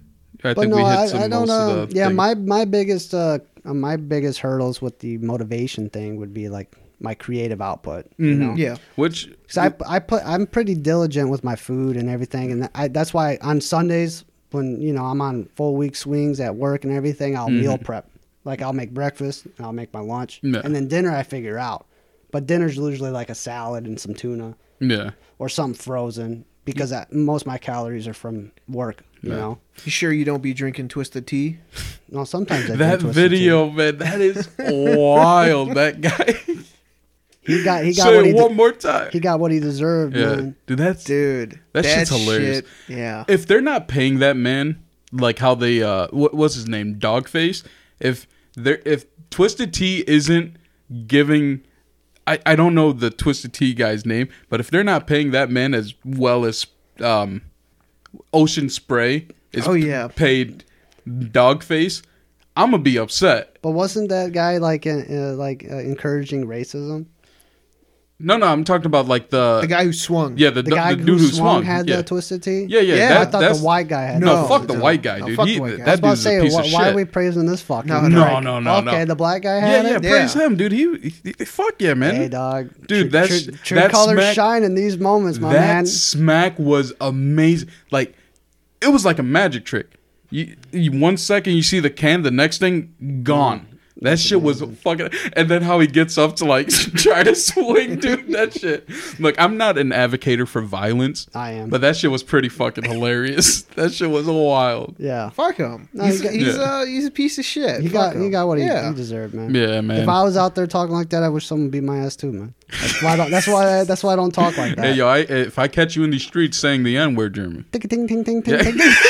I But think no, we hit I, some I don't most know. of the Yeah, things. my my biggest uh uh, my biggest hurdles with the motivation thing would be like my creative output. You Mhm. know? Yeah. which Because I, I put I'm pretty diligent with my food and everything, and I, that's why on Sundays when you know I'm on full week swings at work and everything, I'll meal prep. Like I'll make breakfast, and I'll make my lunch, Yeah. and then dinner I figure out. But dinner's usually like a salad and some tuna yeah. or something frozen because I, most of my calories are from work. You Yeah. know, You sure you don't be drinking twisted tea? no sometimes I That drink Twisted Tea. video, man, that is wild. That guy. He got he got Say what he it de- one more time. he got what he deserved, yeah, man. dude, that's Dude. That shit's hilarious. shit- yeah. if they're not paying that man like how they uh what what's his name Dogface, if they're if Twisted Tea isn't giving I, I don't know the Twisted Tea guy's name, but if they're not paying that man as well as um Ocean Spray is Oh, yeah. paid Dogface, I'm gonna be upset. But wasn't that guy like uh, uh, like uh, encouraging racism? No, no, I'm talking about like the, The guy who swung. yeah the, The the, guy dude who who swung swung had yeah. the Twisted Tea. yeah yeah, Yeah, that, I thought that's the white guy had. no, No, fuck the no. white guy, No, dude. fuck He, the white guy. I was that about to dude's say, a piece why, of why shit. are we praising this fucking? No, guy? no, no, no, Okay, no. the black guy Yeah, had yeah, it. praise Yeah. him, dude. He, he fuck yeah, man. Hey, dog. Dude, True- that's- true, true that colors smack- shine in these moments, my that man. smack was amazing. Like it was like a magic trick. You, you one second you see the can, the next thing gone. That shit was fucking. And then how he gets up to like try to swing, dude. That shit. Look, I'm not an advocator for violence, I am. but that shit was pretty fucking hilarious. That shit was wild. Yeah, Fuck him. No, he's he got- he's, Yeah. uh, he's a piece of shit. he Fuck got he him. got what he, yeah. he deserved, man. Yeah, man. If I was out there talking like that, I wish someone beat my ass too, man. That's why I don't, that's why I, that's why I don't talk like that. Hey, yo, I, if I catch you in the streets saying the N word, Jeremy. Ting, ting, ting, ting, ting, Yeah. ting, ting.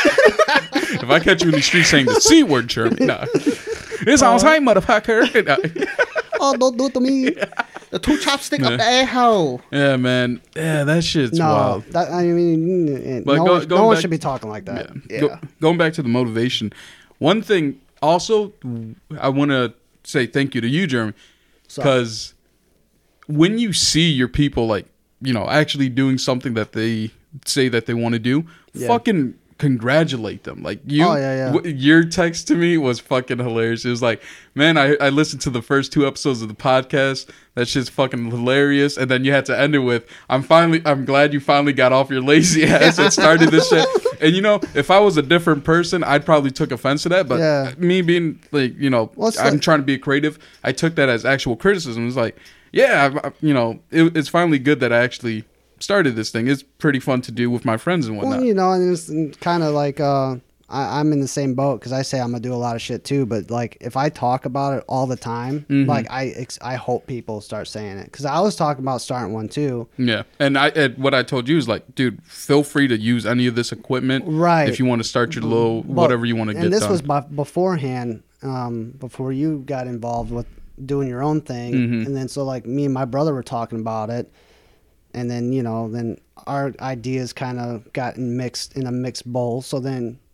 If I catch you in the streets saying the C word, Jeremy. Nah. This sounds high, motherfucker. Nah. Oh, don't do it to me. The two chopstick Yeah. up the a-hole. Yeah, man. Yeah, that shit's No, wild. that, I mean, But no, go- one, no going one back- should be talking like that. Yeah. Yeah. Go- going back to the motivation, one thing also I want to say thank you to you, Jeremy, So- because when you see your people like you know actually doing something that they say that they want to do, Yeah. fucking congratulate them. Like you, Oh, yeah, yeah. w- your text to me was fucking hilarious. It was like, man, I I listened to the first two episodes of the podcast. That shit's fucking hilarious. And then you had to end it with, I'm finally, I'm glad you finally got off your lazy ass and started this shit. And you know, if I was a different person, I'd probably took offense to that. But Yeah. me being like, you know, Well, it's I'm like- trying to be creative. I took that as actual criticism. It's like, yeah, I, I- you know, it, it's finally good that I actually started this thing. It's pretty fun to do with my friends and whatnot. Well, you know, and it's kind of like uh, I, I'm in the same boat because I say I'm gonna do a lot of shit too. But like, if I talk about it all the time, Mm-hmm. like I, ex- I hope people start saying it because I was talking about starting one too. Yeah, and I and what I told you is like, dude, feel free to use any of this equipment, Right. If you want to start your little But- whatever you want to get And this done. was b- beforehand, um, before you got involved with doing your own thing, Mhm. and then so like me and my brother were talking about it, and then you know then our ideas kind of got mixed in a mixed bowl. So then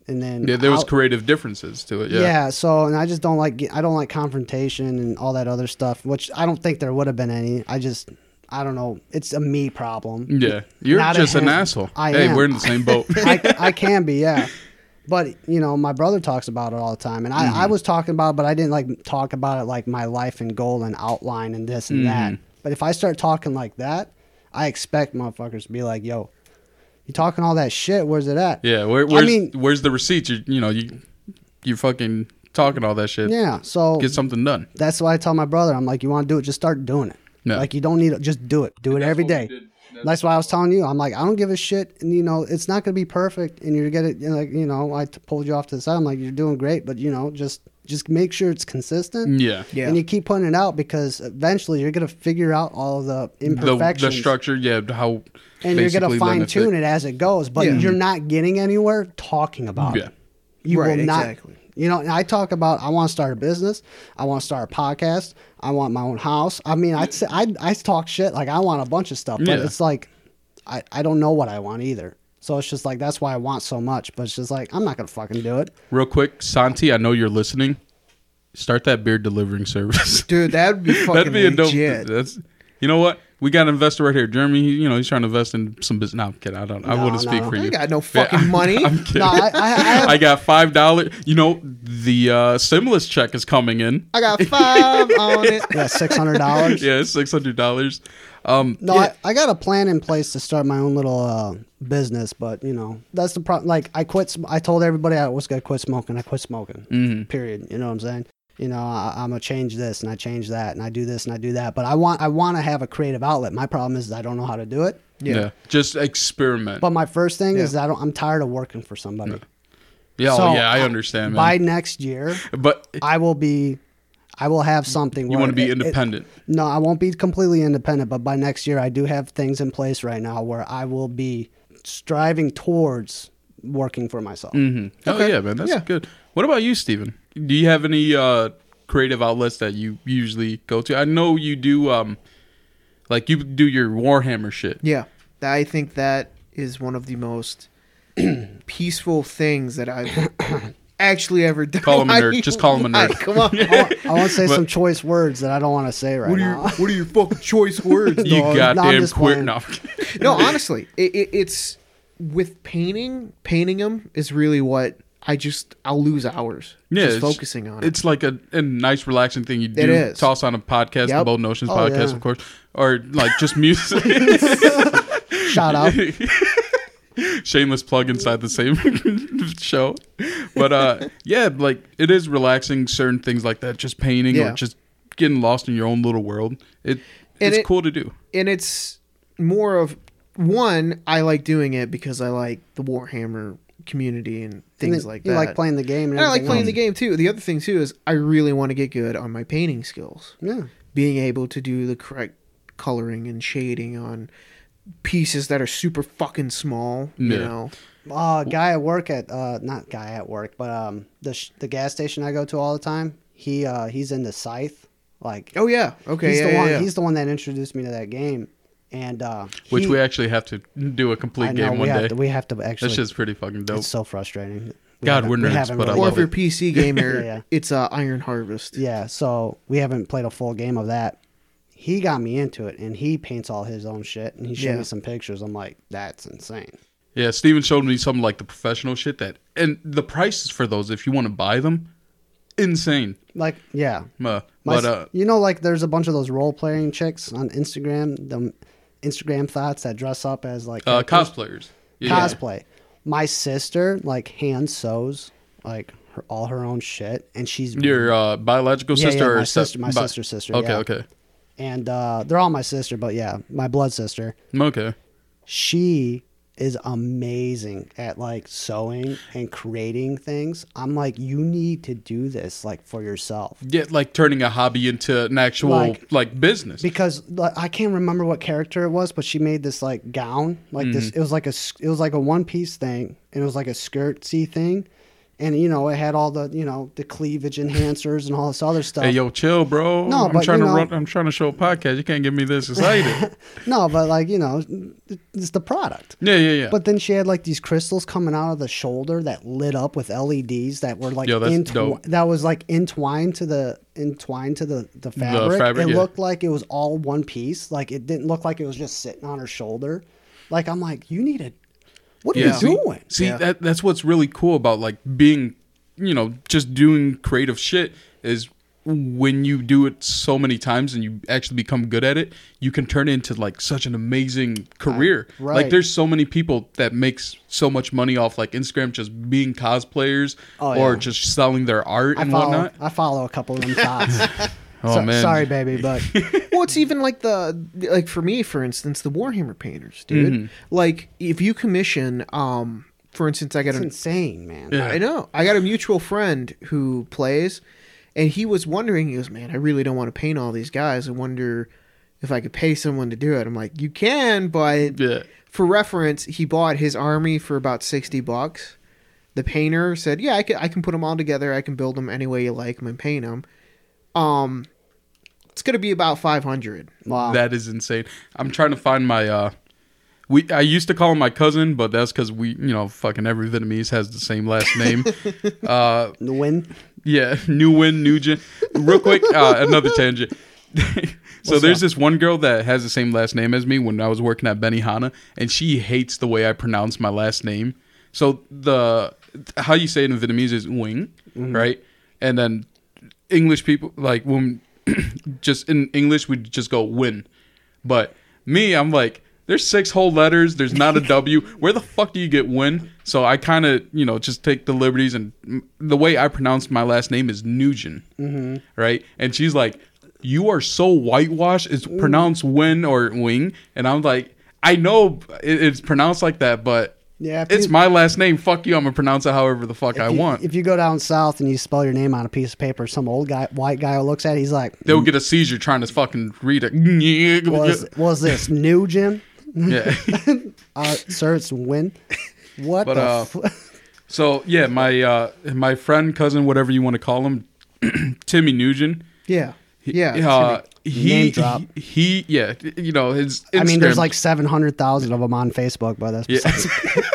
and then Yeah, there was I'll- creative differences to it. Yeah. yeah. So, and I just don't like I don't like confrontation and all that other stuff, which I don't think there would have been any. I just I don't know. It's a me problem. Yeah. You're Not a just an him. asshole. I hey, am. we're in the same boat. I, I can be, yeah. But you know, my brother talks about it all the time, and I, Mm-hmm. I was talking about it, but I didn't like talk about it like my life and goal and outline and this and that. Mm-hmm. But if I start talking like that, I expect motherfuckers to be like, "Yo, you talking all that shit? Where's it at?" Yeah. Where, where's mean- where's the receipts? You you know you you're fucking talking all that shit. Yeah. So Get something done. that's why I tell my brother, I'm like, "You want to do it? Just start doing it. Yeah. Like you don't need to just do it. Do it every day." That's why I was telling you. I'm like, I don't give a shit, and you know, it's not gonna be perfect, and you're gonna, you know, like, you know, I t- pulled you off to the side. I'm like, you're doing great, but you know, just just make sure it's consistent. Yeah. Yeah. And you keep putting it out because eventually you're gonna figure out all of the The, imperfections, the structure, yeah, how and you're gonna basically fine limits tune it. as it goes. But Yeah. you're not getting anywhere talking about Yeah. it. You Right, will not. exactly. You know, and I talk about I want to start a business. I want to start a podcast. I want my own house. I mean, I'd say I I talk shit like I want a bunch of stuff, but Yeah. it's like I I don't know what I want either. So it's just like that's why I want so much. But it's just like I'm not gonna fucking do it. Real quick, Santi, I know you're listening. Start that beer delivering service. Dude, that'd be fucking That'd be a dope. legit. That's you know what? We got an investor right here, Jeremy. He, you know, he's trying to invest in some business. No, I'm kidding. I don't. I No, wouldn't speak no. for I you. ain't got no fucking money. I'm kidding. No, I I, I, have, I got five dollars. You know, the uh, stimulus check is coming in. I got five on it. yeah six hundred dollars. Yeah, six hundred dollars. Um, No, yeah, I, I got a plan in place to start my own little uh, business, but you know that's the problem. Like I quit. sm- I told everybody I was gonna quit smoking. I quit smoking. Mm-hmm. Period. You know what I'm saying? You know, I, I'm gonna change this and I change that and I do this and I do that. But I want I want to have a creative outlet. My problem is I don't know how to do it. yeah. Yeah. Just experiment. But my first thing is Yeah. that I don't, I'm tired of working for somebody. yeah, oh, so, yeah, I uh, understand, By man. next year, But I will be. I will have something. you where want to be it- it- independent. No, I won't be completely independent, but by next year, I do have things in place right now where I will be striving towards working for myself. Mm-hmm. Oh Okay. yeah, man, that's Yeah. good. What about you, Steven? Do you have any uh, creative outlets that you usually go to? I know you do. Um, like you do your Warhammer shit. Yeah, I think that is one of the most peaceful things that I've actually ever done. Call him a Why nerd. do you- Just call him a why? nerd. Come on. I want to say But- some choice words that I don't want to say right What are your now. What are your fucking choice words, You dog? No, I'm goddamn just queer. playing. No. No, honestly, it, it, it's with painting. Painting them is really what I just I'll lose hours Yeah, just it's- focusing on it. It's like a, a nice, relaxing thing you do. It is. Toss on a podcast, the Yep. Bold Notions Oh, podcast, yeah. of course, or like just music. Shout out. Shameless plug inside the same show, but uh, yeah, like it is relaxing. Certain things like that, just painting Yeah. or just getting lost in your own little world. It And it's it- cool to do. and it's more of one. I like doing it because I like the Warhammer community and And things then like you that. like playing the game and And I like everything playing else. the game too. The other thing too is I really want to get good on my painting skills. Yeah. Being able to do the correct coloring and shading on pieces that are super fucking small. You Yeah. know. Uh, guy at work at uh, not guy at work, but um, the sh- the gas station I go to all the time. He uh, he's into Scythe. Like Oh yeah. Okay. he's yeah, the yeah, one. yeah. He's the one that introduced me to that game, and uh, Which he- we actually have to do a complete I know game we one have day. to, we have to actually. That shit's pretty fucking dope. It's so frustrating. We God, haven't- we're we nerds, haven't but I really- or love if you're it. a P C gamer, Yeah, yeah. it's uh, Iron Harvest. Yeah, so we haven't played a full game of that. He got me into it, and he paints all his own shit, and he showed Yeah. me some pictures. I'm like, that's insane. Yeah, Steven showed me some like the professional shit that, and the prices for those, if you want to buy them, insane. Like, yeah. Uh, My, but uh, you know, like there's a bunch of those role playing chicks on Instagram, the Instagram thoughts that dress up as like uh, characters. cosplayers, yeah. cosplay. My sister like hand sews like her, all her own shit, and she's Your uh, biological Yeah, sister yeah, or my step- sister- my bi- sister's sister, Okay, yeah. okay, and uh, they're all my sister, but yeah, my blood sister. okay. She is amazing at like sewing and creating things. I'm like, you need to do this like for yourself. Yeah, like turning a hobby into an actual like, Like- business. Because like, I can't remember what character it was, but she made this like gown, like this. It was like a s- it was like a one piece thing, and it was like a skirtsy thing, and you know it had all the you know the cleavage enhancers and all this other stuff. Hey, yo, chill, bro. No, I'm but, trying you to know- run. I'm trying to show a podcast. You can't get me this excited. No, but like you know, it's the product. yeah, yeah, yeah. But then she had like these crystals coming out of the shoulder that lit up with L E Ds that were like Yo, that's entwi- dope. that was like entwined to the entwined to the the fabric. fabric, it yeah. looked like it was all one piece. Like it didn't look like it was just sitting on her shoulder. Like I'm like, you need a what are Yeah. you See- doing? See, Yeah. that that's what's really cool about like being, you know, just doing creative shit is when you do it so many times and you actually become good at it, you can turn it into like such an amazing career. right. Like there's so many people that makes so much money off like Instagram just being cosplayers Oh, or yeah. just selling their art I and follow whatnot. I follow a couple of them thoughts. Oh So- man. sorry, baby, but Well, it's even like the like for me, for instance, the Warhammer painters, dude. Mhm. Like if you commission, um, for instance, I got it's an insane, man. Yeah. I know. I got a mutual friend who plays, and he was wondering, he goes, man, I really don't want to paint all these guys. I wonder if I could pay someone to do it. I'm like, you can, but Yeah. for reference, he bought his army for about sixty bucks. The painter said, yeah, I can, I can put them all together. I can build them any way you like them and paint them. Um, it's going to be about five hundred. Wow. That is insane. I'm trying to find my uh we I used to call him my cousin, but that's cuz we, you know, fucking every Vietnamese has the same last name. uh The win. yeah, Nguyen, Nugent. Real quick, uh another tangent. So What's there's up? this one girl that has the same last name as me when I was working at Benihana, and she hates the way I pronounce my last name. So the how you say it in Vietnamese is Nguyen, right? And then English people like when just in English we just go win. But me, I'm like, there's six whole letters, there's not a W. Where the fuck do you get win? So I kind of, you know, just take the liberties, and mm, the way I pronounce my last name is Nugent, mm-hmm. right? And she's like, you are so whitewashed. It's pronounced win or wing. And I'm like, I know it, it's pronounced like that, but Yeah, if it's you- my last name. Fuck you. I'm gonna pronounce it however the fuck I If you, want. If you go down south and you spell your name on a piece of paper, some old guy, white guy who looks at it, he's like, They'll get a seizure trying to fucking read it. was, was this new, Jim? Yeah. Uh, sir, it's win. What But, the uh, fu- So yeah, my uh, my friend, cousin, whatever you want to call him, Timmy Nugent. Yeah. Yeah. Uh, he, Name drop. he he yeah, you know his. Instagram, I mean, there's like seven hundred thousand of them on Facebook, but that's yeah. besides.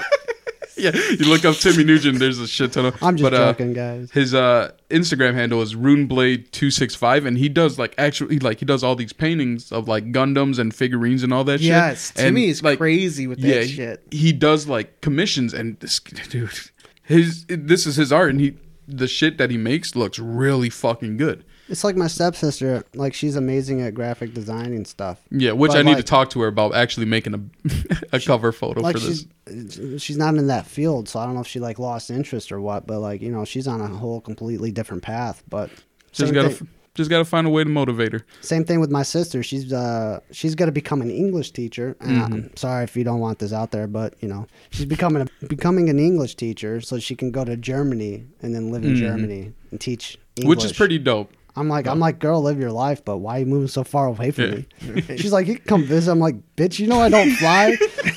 Yeah, you look up Timmy Nugent, there's a shit ton of. I'm just but, uh, joking, guys. His uh, Instagram handle is runeblade two six five, and he does like actually like he does all these paintings of like Gundams and figurines and all that Yes. shit. And, Timmy is like, crazy with that yeah, shit. He, he does like commissions, and this dude, his this is his art, and he the shit that he makes looks really fucking good. It's like my stepsister. Like, she's amazing at graphic design and stuff. Yeah, which But, I need to like- talk to her about actually making a a cover photo Like, for this. she's she's not in that field, so I don't know if she like lost interest or what. But like, you know, she's on a whole completely different path. But Just same gotta thing- just gotta find a way to motivate her. Same thing with my sister. She's uh she's gonna become an English teacher. And Mm-hmm. I'm sorry if you don't want this out there, but you know she's becoming a, becoming an English teacher so she can go to Germany and then live in Germany and teach English. Mm-hmm. Which is pretty dope. I'm like I'm like girl, live your life, but why are you moving so far away from Yeah. me? She's like, you can come visit. I'm like, bitch, you know I don't fly.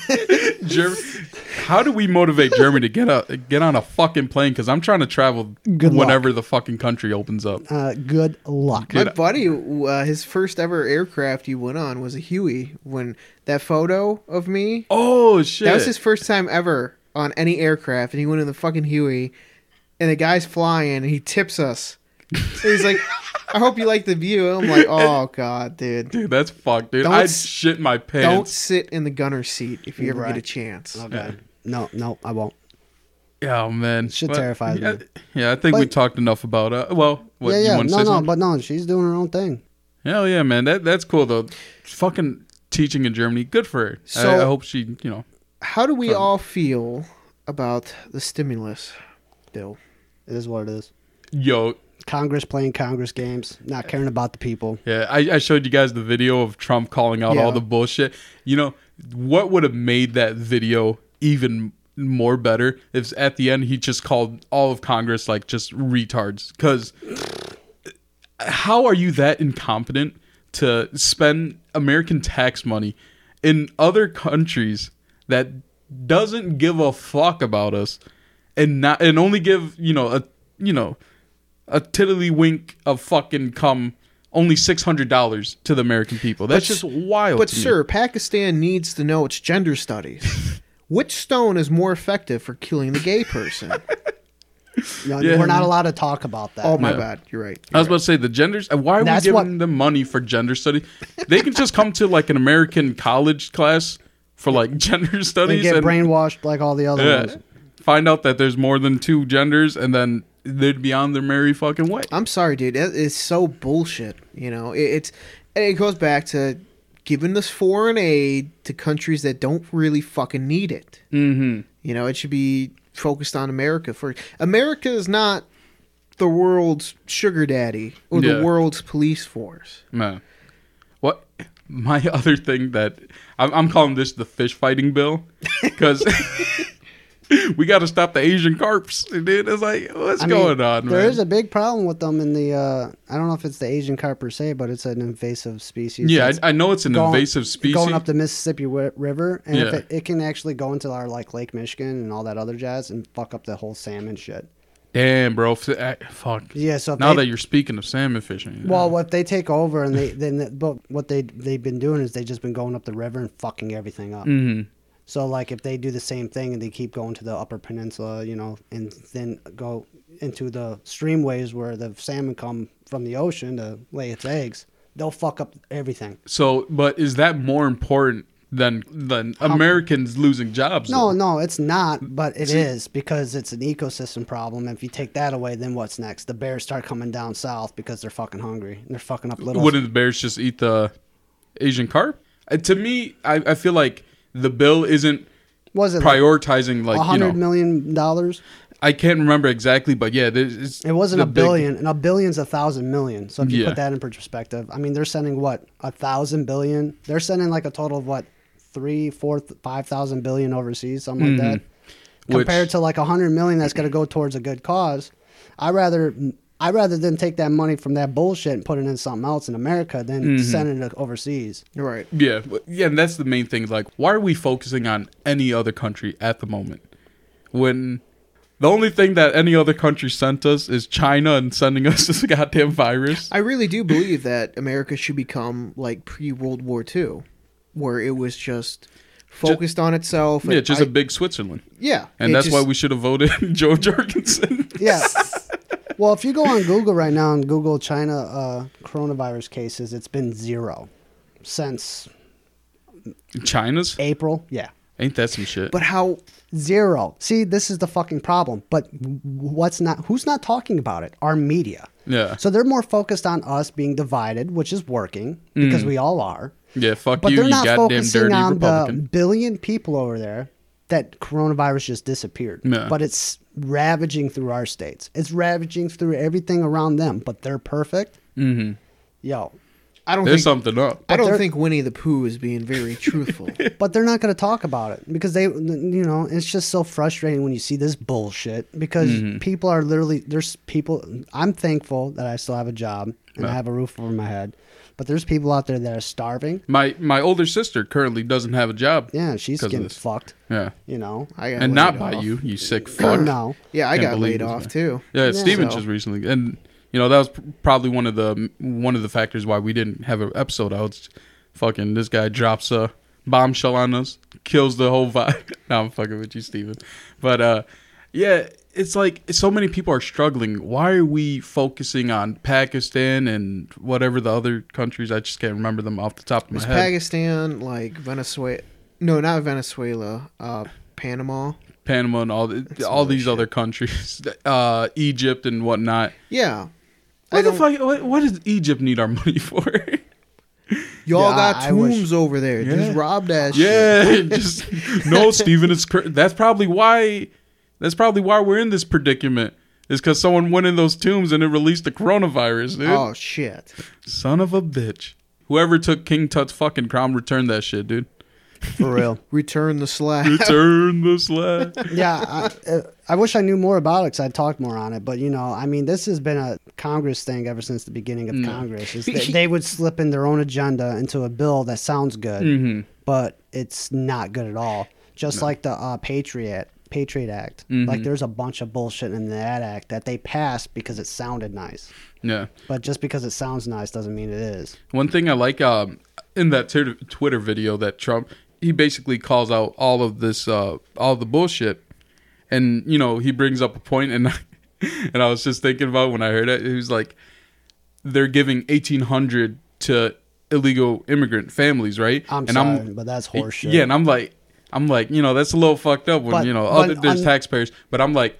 Germ- How do we motivate Germany to get a get on a fucking plane? Because I'm trying to travel Good luck. whenever the fucking country opens up. Uh, good luck. My Dude, buddy, uh, his first ever aircraft he went on was a Huey. When that photo of me, Oh shit! that was his first time ever on any aircraft, and he went in the fucking Huey, and the guy's flying, and he tips us. So he's like, "I hope you like the view." And I'm like, "Oh god, dude, Dude, that's fucked, dude. Don't I'd s- shit my don't pants. sit in the gunner's seat if you ever Right. get a chance." Okay. Yeah. No, no, I won't. Oh man, Shit But, terrifies yeah, me. Yeah, I think we But- talked enough about uh. Well, what yeah, you yeah. want to No, say? no, something? but no, she's doing her own thing. Hell yeah, man. That that's cool though. Fucking teaching in Germany, good for her. So- I, I hope she, you know. How do we Fun. all feel about the stimulus bill? It is what it is. Yo, Congress playing Congress games, not caring about the people. yeah, I, I showed you guys the video of Trump calling out Yeah. all the bullshit. You know, what would have made that video even more better if at the end he just called all of Congress like just retards? Because how are you that incompetent to spend American tax money in other countries that doesn't give a fuck about us and not and only give you know a you know a tiddlywink of fucking cum only six hundred dollars to the American people. That's But- just wild. But to me. sir, Pakistan needs to know its gender studies. Which stone is more effective for killing the gay person? No, Yeah. We're not allowed to talk about that. Oh my Yeah. bad, you're right. I was You're about to say the genders. uh, Why are That's we giving what- them money for gender study? They can just come to like an American college class for like gender They studies get and brainwashed like all the other yeah, ones. find out that there's more than two genders, and then they'd be on their merry fucking way. I'm sorry, dude. It is so bullshit. You know, it, it's it goes back to giving this foreign aid to countries that don't really fucking need it. Mm-hmm. You know, it should be focused on America first. America is not the world's sugar daddy or the Yeah. world's police force. Man, what? My other thing that I'm, I'm calling this the fish fighting bill because we got to stop the Asian carps, dude. It's like, what's I mean, going on, There man? is a big problem with them in the. Uh, I don't know if it's the Asian carp per se, but it's an invasive species. yeah, that's I, I know it's an going- invasive species. going up the Mississippi wi- River, and if Yeah. it, it can actually go into our like Lake Michigan and all that other jazz and fuck up the whole salmon shit. Damn, bro. F- uh, Fuck. Yeah, so if Now they, that you're speaking of salmon fishing, well, if they take over and they then but what they they've been doing is they just been going up the river and fucking everything up. hmm So like if they do the same thing and they keep going to the upper peninsula, you know, and then go into the streamways where the salmon come from the ocean to lay its eggs, they'll fuck up everything. So, but is that more important than than Americans losing jobs? No, though? no, it's not, but it See- is because it's an ecosystem problem. If you take that away, then what's next? The bears start coming down south because they're fucking hungry and they're fucking up little. Wouldn't the bears just eat the Asian carp? Uh, to me, I, I feel like the bill isn't Was it like prioritizing like a you hundred know. million dollars? I can't remember exactly, but yeah, there's, it's It wasn't the a big- billion, and a billion's a thousand million. So if you Yeah. put that in perspective, I mean, they're sending what a thousand billion. They're sending like a total of what three, four, five thousand billion overseas, something like that. Which- Compared to like a hundred million that's going to go towards a good cause, I rather I rather than take that money from that bullshit and put it in something else in America than Mm-hmm. send it overseas. You're right. Yeah, but- yeah, and that's the main thing. Like, why are we focusing on any other country at the moment when the only thing that any other country sent us is China and sending us this goddamn virus? I really do believe that America should become like pre-World War Two, where it was just focused on itself. Yeah, and just I- a big Switzerland, yeah, and it that's just- why we should have voted Joe Jorgensen. Yeah. Well, if you go on Google right now and Google China uh, coronavirus cases, it's been zero since China's April. Yeah. ain't that some shit? But how? Zero. See, this is the fucking problem. But what's not? Who's not talking about it? Our media. yeah, So they're more focused on us being divided, which is working because we all are. yeah. Fuck But you, they're you not goddamn focusing dirty on the Republican. billion people over there that coronavirus just disappeared. Yeah. But it's ravaging through our states. It's ravaging through everything around them. But they're perfect. hmm Yo. I don't There's think. something up. I don't they're- think Winnie the Pooh is being very truthful. But they're not going to talk about it because they, you know, it's just so frustrating when you see this bullshit because Mm-hmm. people are literally, there's people, I'm thankful that I still have a job and I Yeah. have a roof over my head, but there's people out there that are starving. My my older sister currently doesn't have a job. Yeah, she's 'Cause of getting this. fucked, Yeah, you know. I got and laid not by off. you, you sick fuck. No. Yeah, I Can't got believe laid this off guy. too. Yeah, Yeah. Steven So- just recently, and you know that was pr- probably one of the one of the factors why we didn't have an episode out. It's fucking this guy drops a bombshell on us, kills the whole vibe. No, I'm fucking with you, Steven. But uh, yeah, it's like so many people are struggling. Why are we focusing on Pakistan and whatever the other countries? I just can't remember them off the top of my Was head. Pakistan like Venezuela? No, not Venezuela. Uh, Panama. Panama and all the, That's all some these shit. other countries, uh, Egypt and whatnot. Yeah. I What the don't- fuck? What, what does Egypt need our money for? Y'all Yeah, got I- I wish- tombs over there. Yeah. Just rob that shit. Yeah, just no, Steven. It's cr- that's probably why. That's probably why we're in this predicament. Is because someone went in those tombs and it released the coronavirus, dude. Oh shit. Son of a bitch. Whoever took King Tut's fucking crown, return that shit, dude. For real. Return the slab. Return the slab. Yeah, I, uh, I wish I knew more about it because I'd talk more on it. But, you know, I mean, this has been a Congress thing ever since the beginning of Mm. Congress. Is they, they would slip in their own agenda into a bill that sounds good, Mm-hmm. but it's not good at all. Just like the uh, Patriot Patriot Act. Mhm. Like there's a bunch of bullshit in that act that they passed because it sounded nice. Yeah. But just because it sounds nice doesn't mean it is. One thing I like um, in that t- Twitter video that Trump, he basically calls out all of this, uh, all the bullshit. And, you know, he brings up a point, and and I was just thinking about when I heard it, he was like, they're giving eighteen hundred to illegal immigrant families, right? I'm and sorry, I'm, but that's horseshit. Yeah, and I'm like, I'm like, you know, that's a little fucked up when, But- you know, but other, there's on- taxpayers. But I'm like,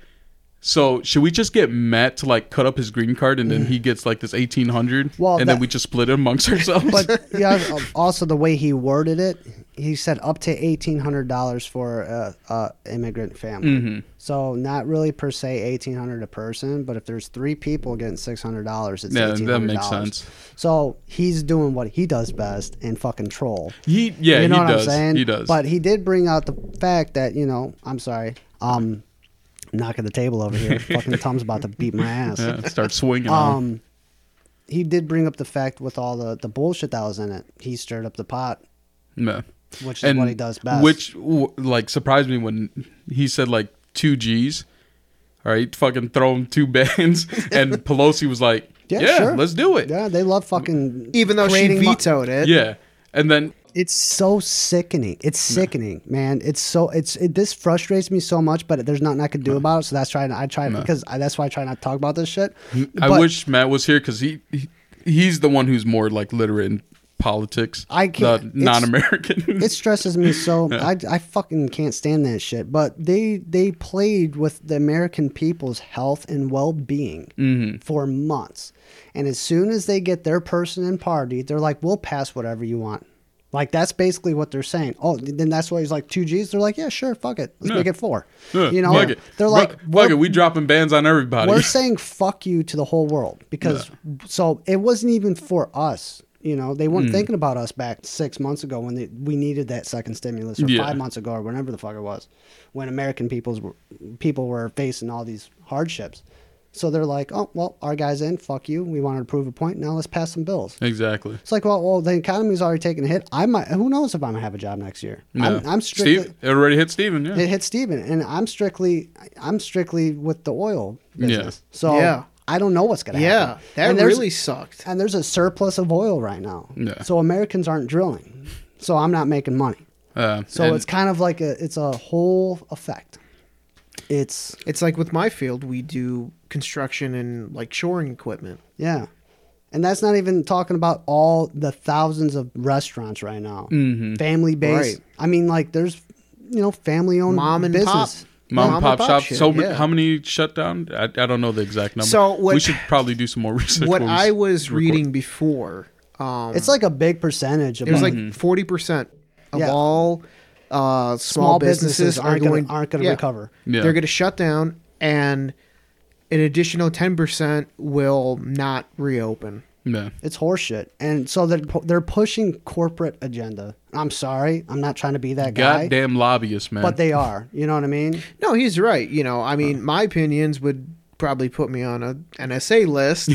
so should we just get Matt to like cut up his green card and then he gets like this eighteen hundred Well, and that- then we just split it amongst ourselves? But yeah, also the way he worded it, he said up to eighteen hundred dollars for a, a immigrant family. Mhm. So not really per se eighteen hundred a person, but if there's three people getting six hundred dollars, it's Yeah, eighteen that hundred makes dollars. sense. So he's doing what he does best and fucking troll. He, yeah, you know he what does. I'm saying? He does. But he did bring out the fact that, you know, I'm sorry, um, knocking the table over here. Fucking Tom's about to beat my ass. yeah, start swinging. on. Um, he did bring up the fact with all the, the bullshit that was in it. He stirred up the pot, Yeah. which is what he does best. Which w- like surprised me when he said like two G's. All right, fucking throw him two bands, and Pelosi was like, Yeah, "Yeah, sure. let's do it." Yeah, they love fucking. Even though she creating mo- vetoed it. Yeah, and then It's so sickening. It's sickening, man. It's so it's it, this frustrates me so much, but there's nothing I could do about it. So that's trying. I try because I, that's why I try not to talk about this shit. I But wish Matt was here because he, he he's the one who's more like literate in politics. I can't- the it's- non-American. it stresses me so. I, I fucking can't stand that shit. But they they played with the American people's health and well being Mhm. for months, and as soon as they get their person in party, they're like, "We'll pass whatever you want." Like that's basically what they're saying. Oh, then that's why he's like two G's. They're like, yeah, sure, fuck it, let's Yeah. make it four. Yeah, you know, fuck it. they're Ru- like, fuck we're- it, we dropping bans on everybody. we're saying fuck you to the whole world because so it wasn't even for us. You know, they Hmm. weren't thinking about us back six months ago when they, we needed that second stimulus, or Yeah. five months ago, or whenever the fuck it was, when American people's were, people were facing all these hardships. So they're like, oh well, our guy's in. Fuck you. We wanted to prove a point. Now let's pass some bills. Exactly. It's like, well, well, the economy's already taking a hit. I might. Who knows if I'm gonna have a job next year? Yeah. I'm, I'm strictly. Steve, it already hit Steven, yeah. It hit Steven, and I'm strictly. I'm strictly with the oil business. Yeah. So Yeah. I don't know what's gonna Yeah, happen. that And there's- really sucked. And there's a surplus of oil right now. Yeah. So Americans aren't drilling. So I'm not making money. Uh, So and- it's kind of like a. It's a whole effect. It's It's like with my field, we do construction and like shoring equipment. yeah. And that's not even talking about all the thousands of restaurants right now. Mhm. Family based. Right. I mean, like there's, you know, family owned Mom and business. pop. mom Mom and pop and pop shops. shit, So many, yeah. how many shut down? I, I don't know the exact number. So what- we should probably do some more research. What when we I s- was record. reading before, um, It's like a big percentage of it was like, like forty percent of Yeah. all uh, small, small businesses, businesses are aren't going gonna, aren't going to yeah, recover. Yeah. They're going to shut down, and an additional ten percent will not reopen. Yeah. It's horseshit. And so they're, pu- they're pushing corporate agenda. I'm sorry. I'm not trying to be that guy. Goddamn lobbyists, man. But they are. You know what I mean? No, he's right. You know, I mean, my opinions would probably put me on a N S A list,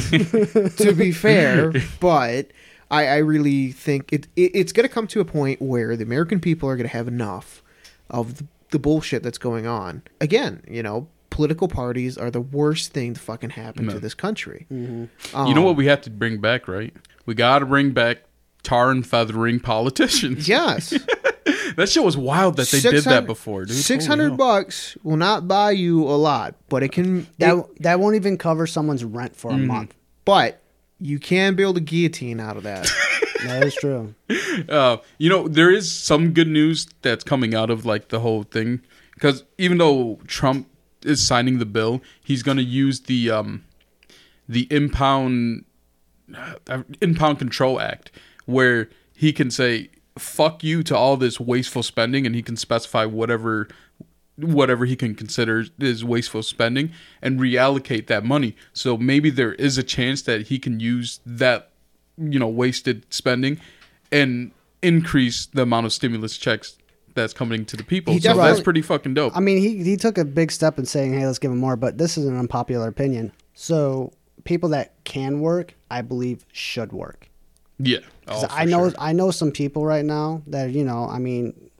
to be fair, but I, I really think it, it it's going to come to a point where the American people are going to have enough of the, the bullshit that's going on. Again, you know, political parties are the worst thing to fucking happen No. to this country. Mm-hmm. Um, you know what we have to bring back, right? We got to bring back tar and feathering politicians. Yes. That shit was wild that they did that six hundred before, dude. Six Holy hundred hell. bucks will not buy you a lot, but it can. That, it- that won't even cover someone's rent for a Mm-hmm. month. but you can build a guillotine out of that. That is true. Uh, you know, there is some good news that's coming out of like the whole thing because even though Trump is signing the bill, he's going to use the um, the impound uh, impound control act, where he can say "fuck you" to all this wasteful spending, and he can specify whatever whatever he can consider is wasteful spending and reallocate that money. So maybe there is a chance that he can use that, you know, wasted spending and increase the amount of stimulus checks that's coming to the people. He So that's definitely- pretty fucking dope. I mean, he, he took a big step in saying, hey, let's give him more, but this is an unpopular opinion. So people that can work, I believe, should work. Yeah. 'Cause Oh, for I know sure. I know some people right now that, you know, I mean,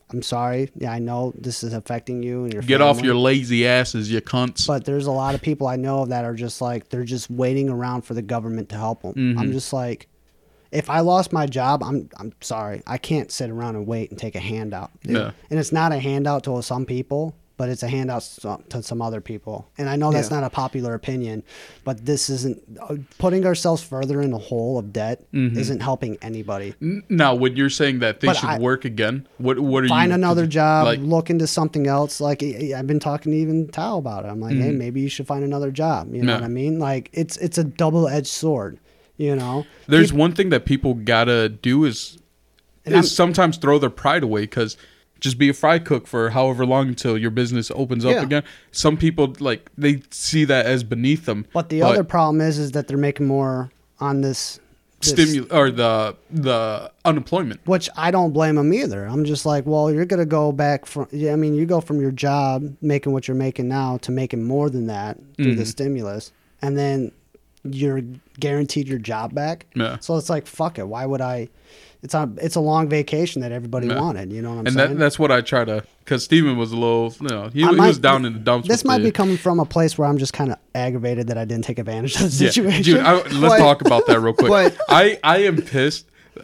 I'm sorry. Yeah, I know this is affecting you and your Get family. off your lazy asses, you cunts. But there's a lot of people I know that are just like, they're just waiting around for the government to help them. Mm-hmm. I'm just like, if I lost my job, I'm I'm sorry. I can't sit around and wait and take a handout. Yeah. And it's not a handout to some people, but it's a handout to to some other people. And I know that's Yeah. not a popular opinion, but this isn't, uh, putting ourselves further in the hole of debt Mm-hmm. isn't helping anybody. N- Now, when you're saying that they But should I- work again, what what are you Find another job, Like, look into something else. Like I- I've been talking to even Tao about it. I'm like, hey, maybe you should find another job. You know Mm-hmm. Yeah. what I mean? Like it's it's a double edged sword. You know, there's Peop- one thing that people gotta do is And I'm- is sometimes throw their pride away because just be a fry cook for however long until your business opens up Yeah. again. Some people like they see that as beneath them. But the other problem is, is that they're making more on this, this stimul or the the unemployment. which I don't blame them either. I'm just like, well, you're gonna go back from. Yeah, I mean, you go from your job making what you're making now to making more than that through the Mhm. stimulus, and then you're guaranteed your job back. Yeah. So it's like, fuck it. Why would I? It's on. It's a long vacation that everybody Yeah. wanted. You know what I'm And saying? that, that's what I try to, because Steven was a little, you know, he, I he might- was down in the dumps. This with might the, be coming from a place where I'm just kind of aggravated that I didn't take advantage of the Yeah. situation. Dude, I, let's But- talk about that real quick. but- I, I am pissed.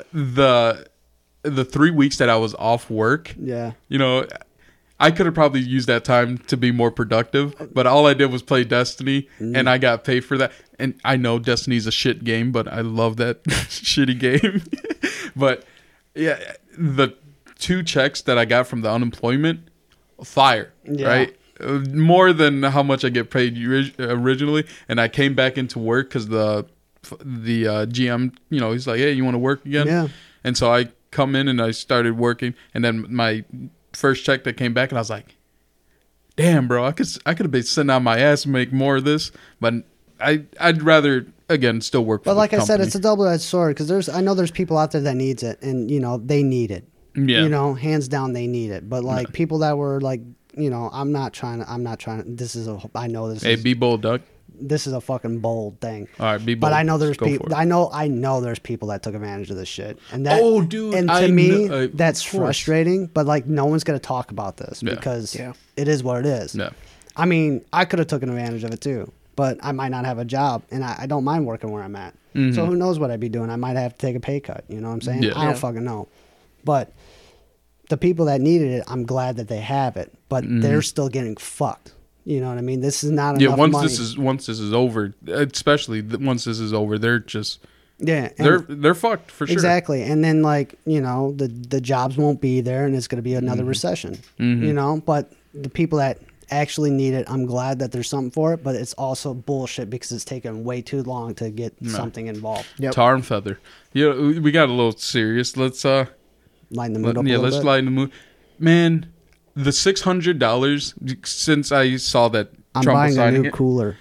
The the three weeks that I was off work, yeah. you know, I could have probably used that time to be more productive, but all I did was play Destiny, Mm. and I got paid for that. And I know Destiny's a shit game, but I love that shitty game. But yeah, the two checks that I got from the unemployment, fire, Yeah. right? Uh, More than how much I get paid ori- originally, and I came back into work because the the uh, G M, you know, he's like, "Hey, you want to work again?" Yeah. And so I come in and I started working, and then my first check that came back, and I was like, "Damn, bro, I could I could have been sitting on my ass and make more of this, but I I'd rather again still work." For But the like I said, company. it's a double-edged sword because there's I know there's people out there that needs it, and you know they need it. yeah, You know, hands down they need it. But like people that were like, you know, I'm not trying to. I'm not trying to. This is a. I know this hey, is be bold, Doug. this is a fucking bold thing. All right, be bold. But I know there's Go people. for it. I know. I know there's people that took advantage of this shit. And that. Oh, dude, And to I me, kn- uh, that's of course. frustrating. But like, no one's gonna talk about this Yeah. because Yeah. it is what it is. Yeah. I mean, I could have taken advantage of it too, but I might not have a job, and I, I don't mind working where I'm at. So who knows what I'd be doing? I might have to take a pay cut. You know what I'm saying? Mm-hmm. Yeah. I don't Yeah. fucking know. But the people that needed it, I'm glad that they have it, but they're still getting fucked. You know what I mean? This is not Mm-hmm. Yeah, enough once money. this is once this is over, especially th- once this is over, they're just yeah, and- they're they're fucked for sure. Exactly. And then like, you know, the the jobs won't be there and it's going to be another Mm-hmm. recession. You know, but the people that actually need it, I'm glad that there's something for it, but it's also bullshit because it's taken way too long to get something involved. Yep. Tar and feather. Yeah, we we got a little serious. Let's uh, Lighten the let, mood up yeah, a little let's bit. lighten the mood. Man, the six hundred dollars since I saw that I'm Trump was buying a signing new it. cooler.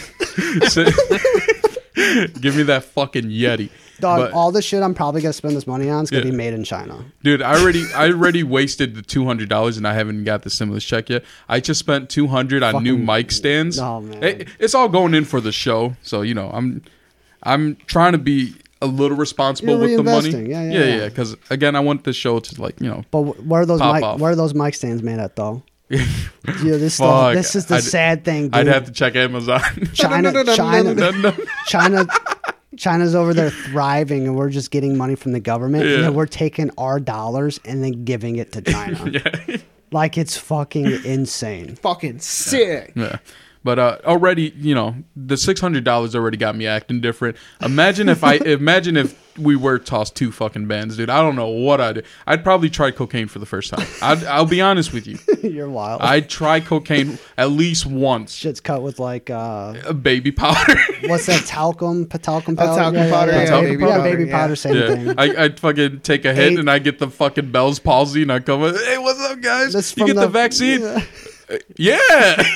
si- Give me that fucking Yeti. Dog, But- all the shit I'm probably going to spend this money on is going to Yeah. be made in China. Dude, I already I already wasted the two hundred dollars and I haven't got the stimulus check yet. I just spent two hundred on new Fucking- mic stands. Oh, man. It- it's all going in for the show, so you know I'm I'm trying to be a little responsible You're with the money. reinvesting. Yeah, yeah, yeah, yeah. yeah. Because again, I want the show to like you know. But wh- where are those Pop mic, off. where are those mic stands made at though? Dude, this Fuck, stuff, this is the I'd- sad thing, dude. I'd have to check Amazon. China, China, No, no. China, China's over there thriving, and we're just getting money from the government, Yeah. and then we're taking our dollars and then giving it to China. yeah. Like it's fucking insane. Fucking sick. Yeah. But uh, already, you know, the six hundred dollars already got me acting different. Imagine if I imagine if we were tossed two fucking bands, dude. I don't know what I'd do. I'd probably try cocaine for the first time. I'd, I'll be honest with you. You're wild. I'd try cocaine at least once. Shit's cut with like uh, A baby powder. what's that talcum, talcum Oh, powder? talcum powder, yeah, yeah, yeah, baby yeah, powder, baby yeah. powder, same yeah. thing. I, I'd fucking take a hit Eight- and I get the fucking Bell's palsy and I come, hey, what's up, guys? That's You from get the, vaccine? Yeah. Yeah.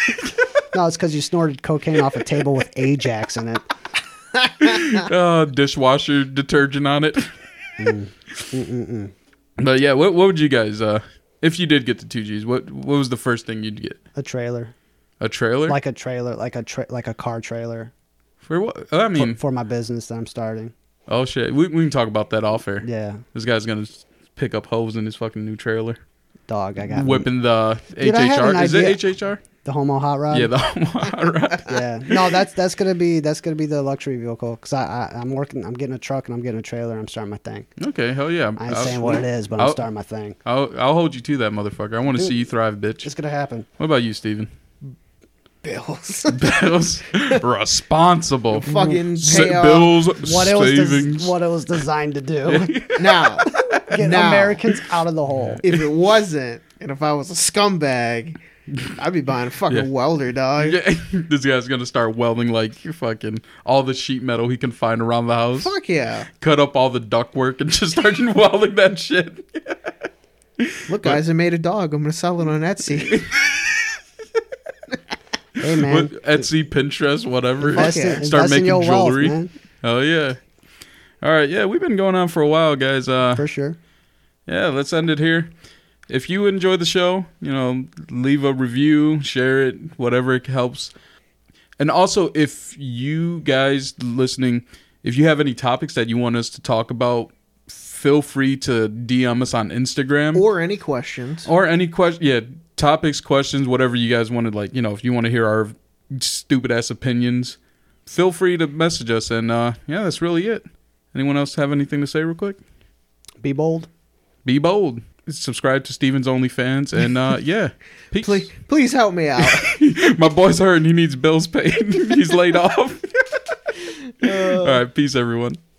No, it's because you snorted cocaine off a table with Ajax in it. uh, dishwasher detergent on it. Mm. But yeah, what what would you guys uh if you did get the two G's, what what was the first thing you'd get? A trailer, A trailer? like a trailer, like a tra- like a car trailer For what? I for, mean, for my business that I'm starting. oh shit. We we can talk about that off air. Yeah. This guy's gonna s- pick up hoes in his fucking new trailer. dog. I got Whipping the Dude, I had H H R. an Is it idea. H H R? the Homo hot rod. Yeah, the hot rod. Yeah, no, that's that's gonna be that's gonna be the luxury vehicle because I, I I'm working. I'm getting a truck and I'm getting a trailer. I'm starting my thing. Okay, hell yeah. I ain't I'll, saying what it is, but I'm I'll- starting my thing. I'll, I'll hold you to that, motherfucker. I want to Dude. see you thrive, bitch. It's gonna happen. What about you, Steven? Bills. Bills. Responsible. Fucking Sa- pay off. bills, What it was des- savings. what it was designed to do. Now, Get now, Americans out of the hole. if it wasn't, and if I was a scumbag, I'd be buying a fucking Yeah. welder, dog. Yeah, this guy's gonna start welding like fucking all the sheet metal he can find around the house. Fuck yeah. Cut up all the ductwork and just start welding that shit. Look, guys, I made a dog. I'm going to sell it on Etsy. Hey man, What, Etsy, Pinterest, whatever. invest, yeah. in, Start invest in making your jewelry. wealth, man. Oh yeah. All right, yeah, we've been going on for a while, guys. Uh, For sure. yeah, let's end it here. If you enjoy the show, you know, leave a review, share it, whatever it helps. And also, if you guys listening, if you have any topics that you want us to talk about, feel free to D M us on Instagram Or any questions. or any question. Yeah, topics, questions, whatever you guys wanted. Like, you know, if you want to hear our stupid ass opinions, feel free to message us. And uh, yeah, that's really it. Anyone else have anything to say real quick? Be bold. Be bold. Subscribe to Steven's OnlyFans, and uh, yeah, peace. Please, please help me out. My boy's hurting. He needs bills paid. He's laid off. All right, peace, everyone.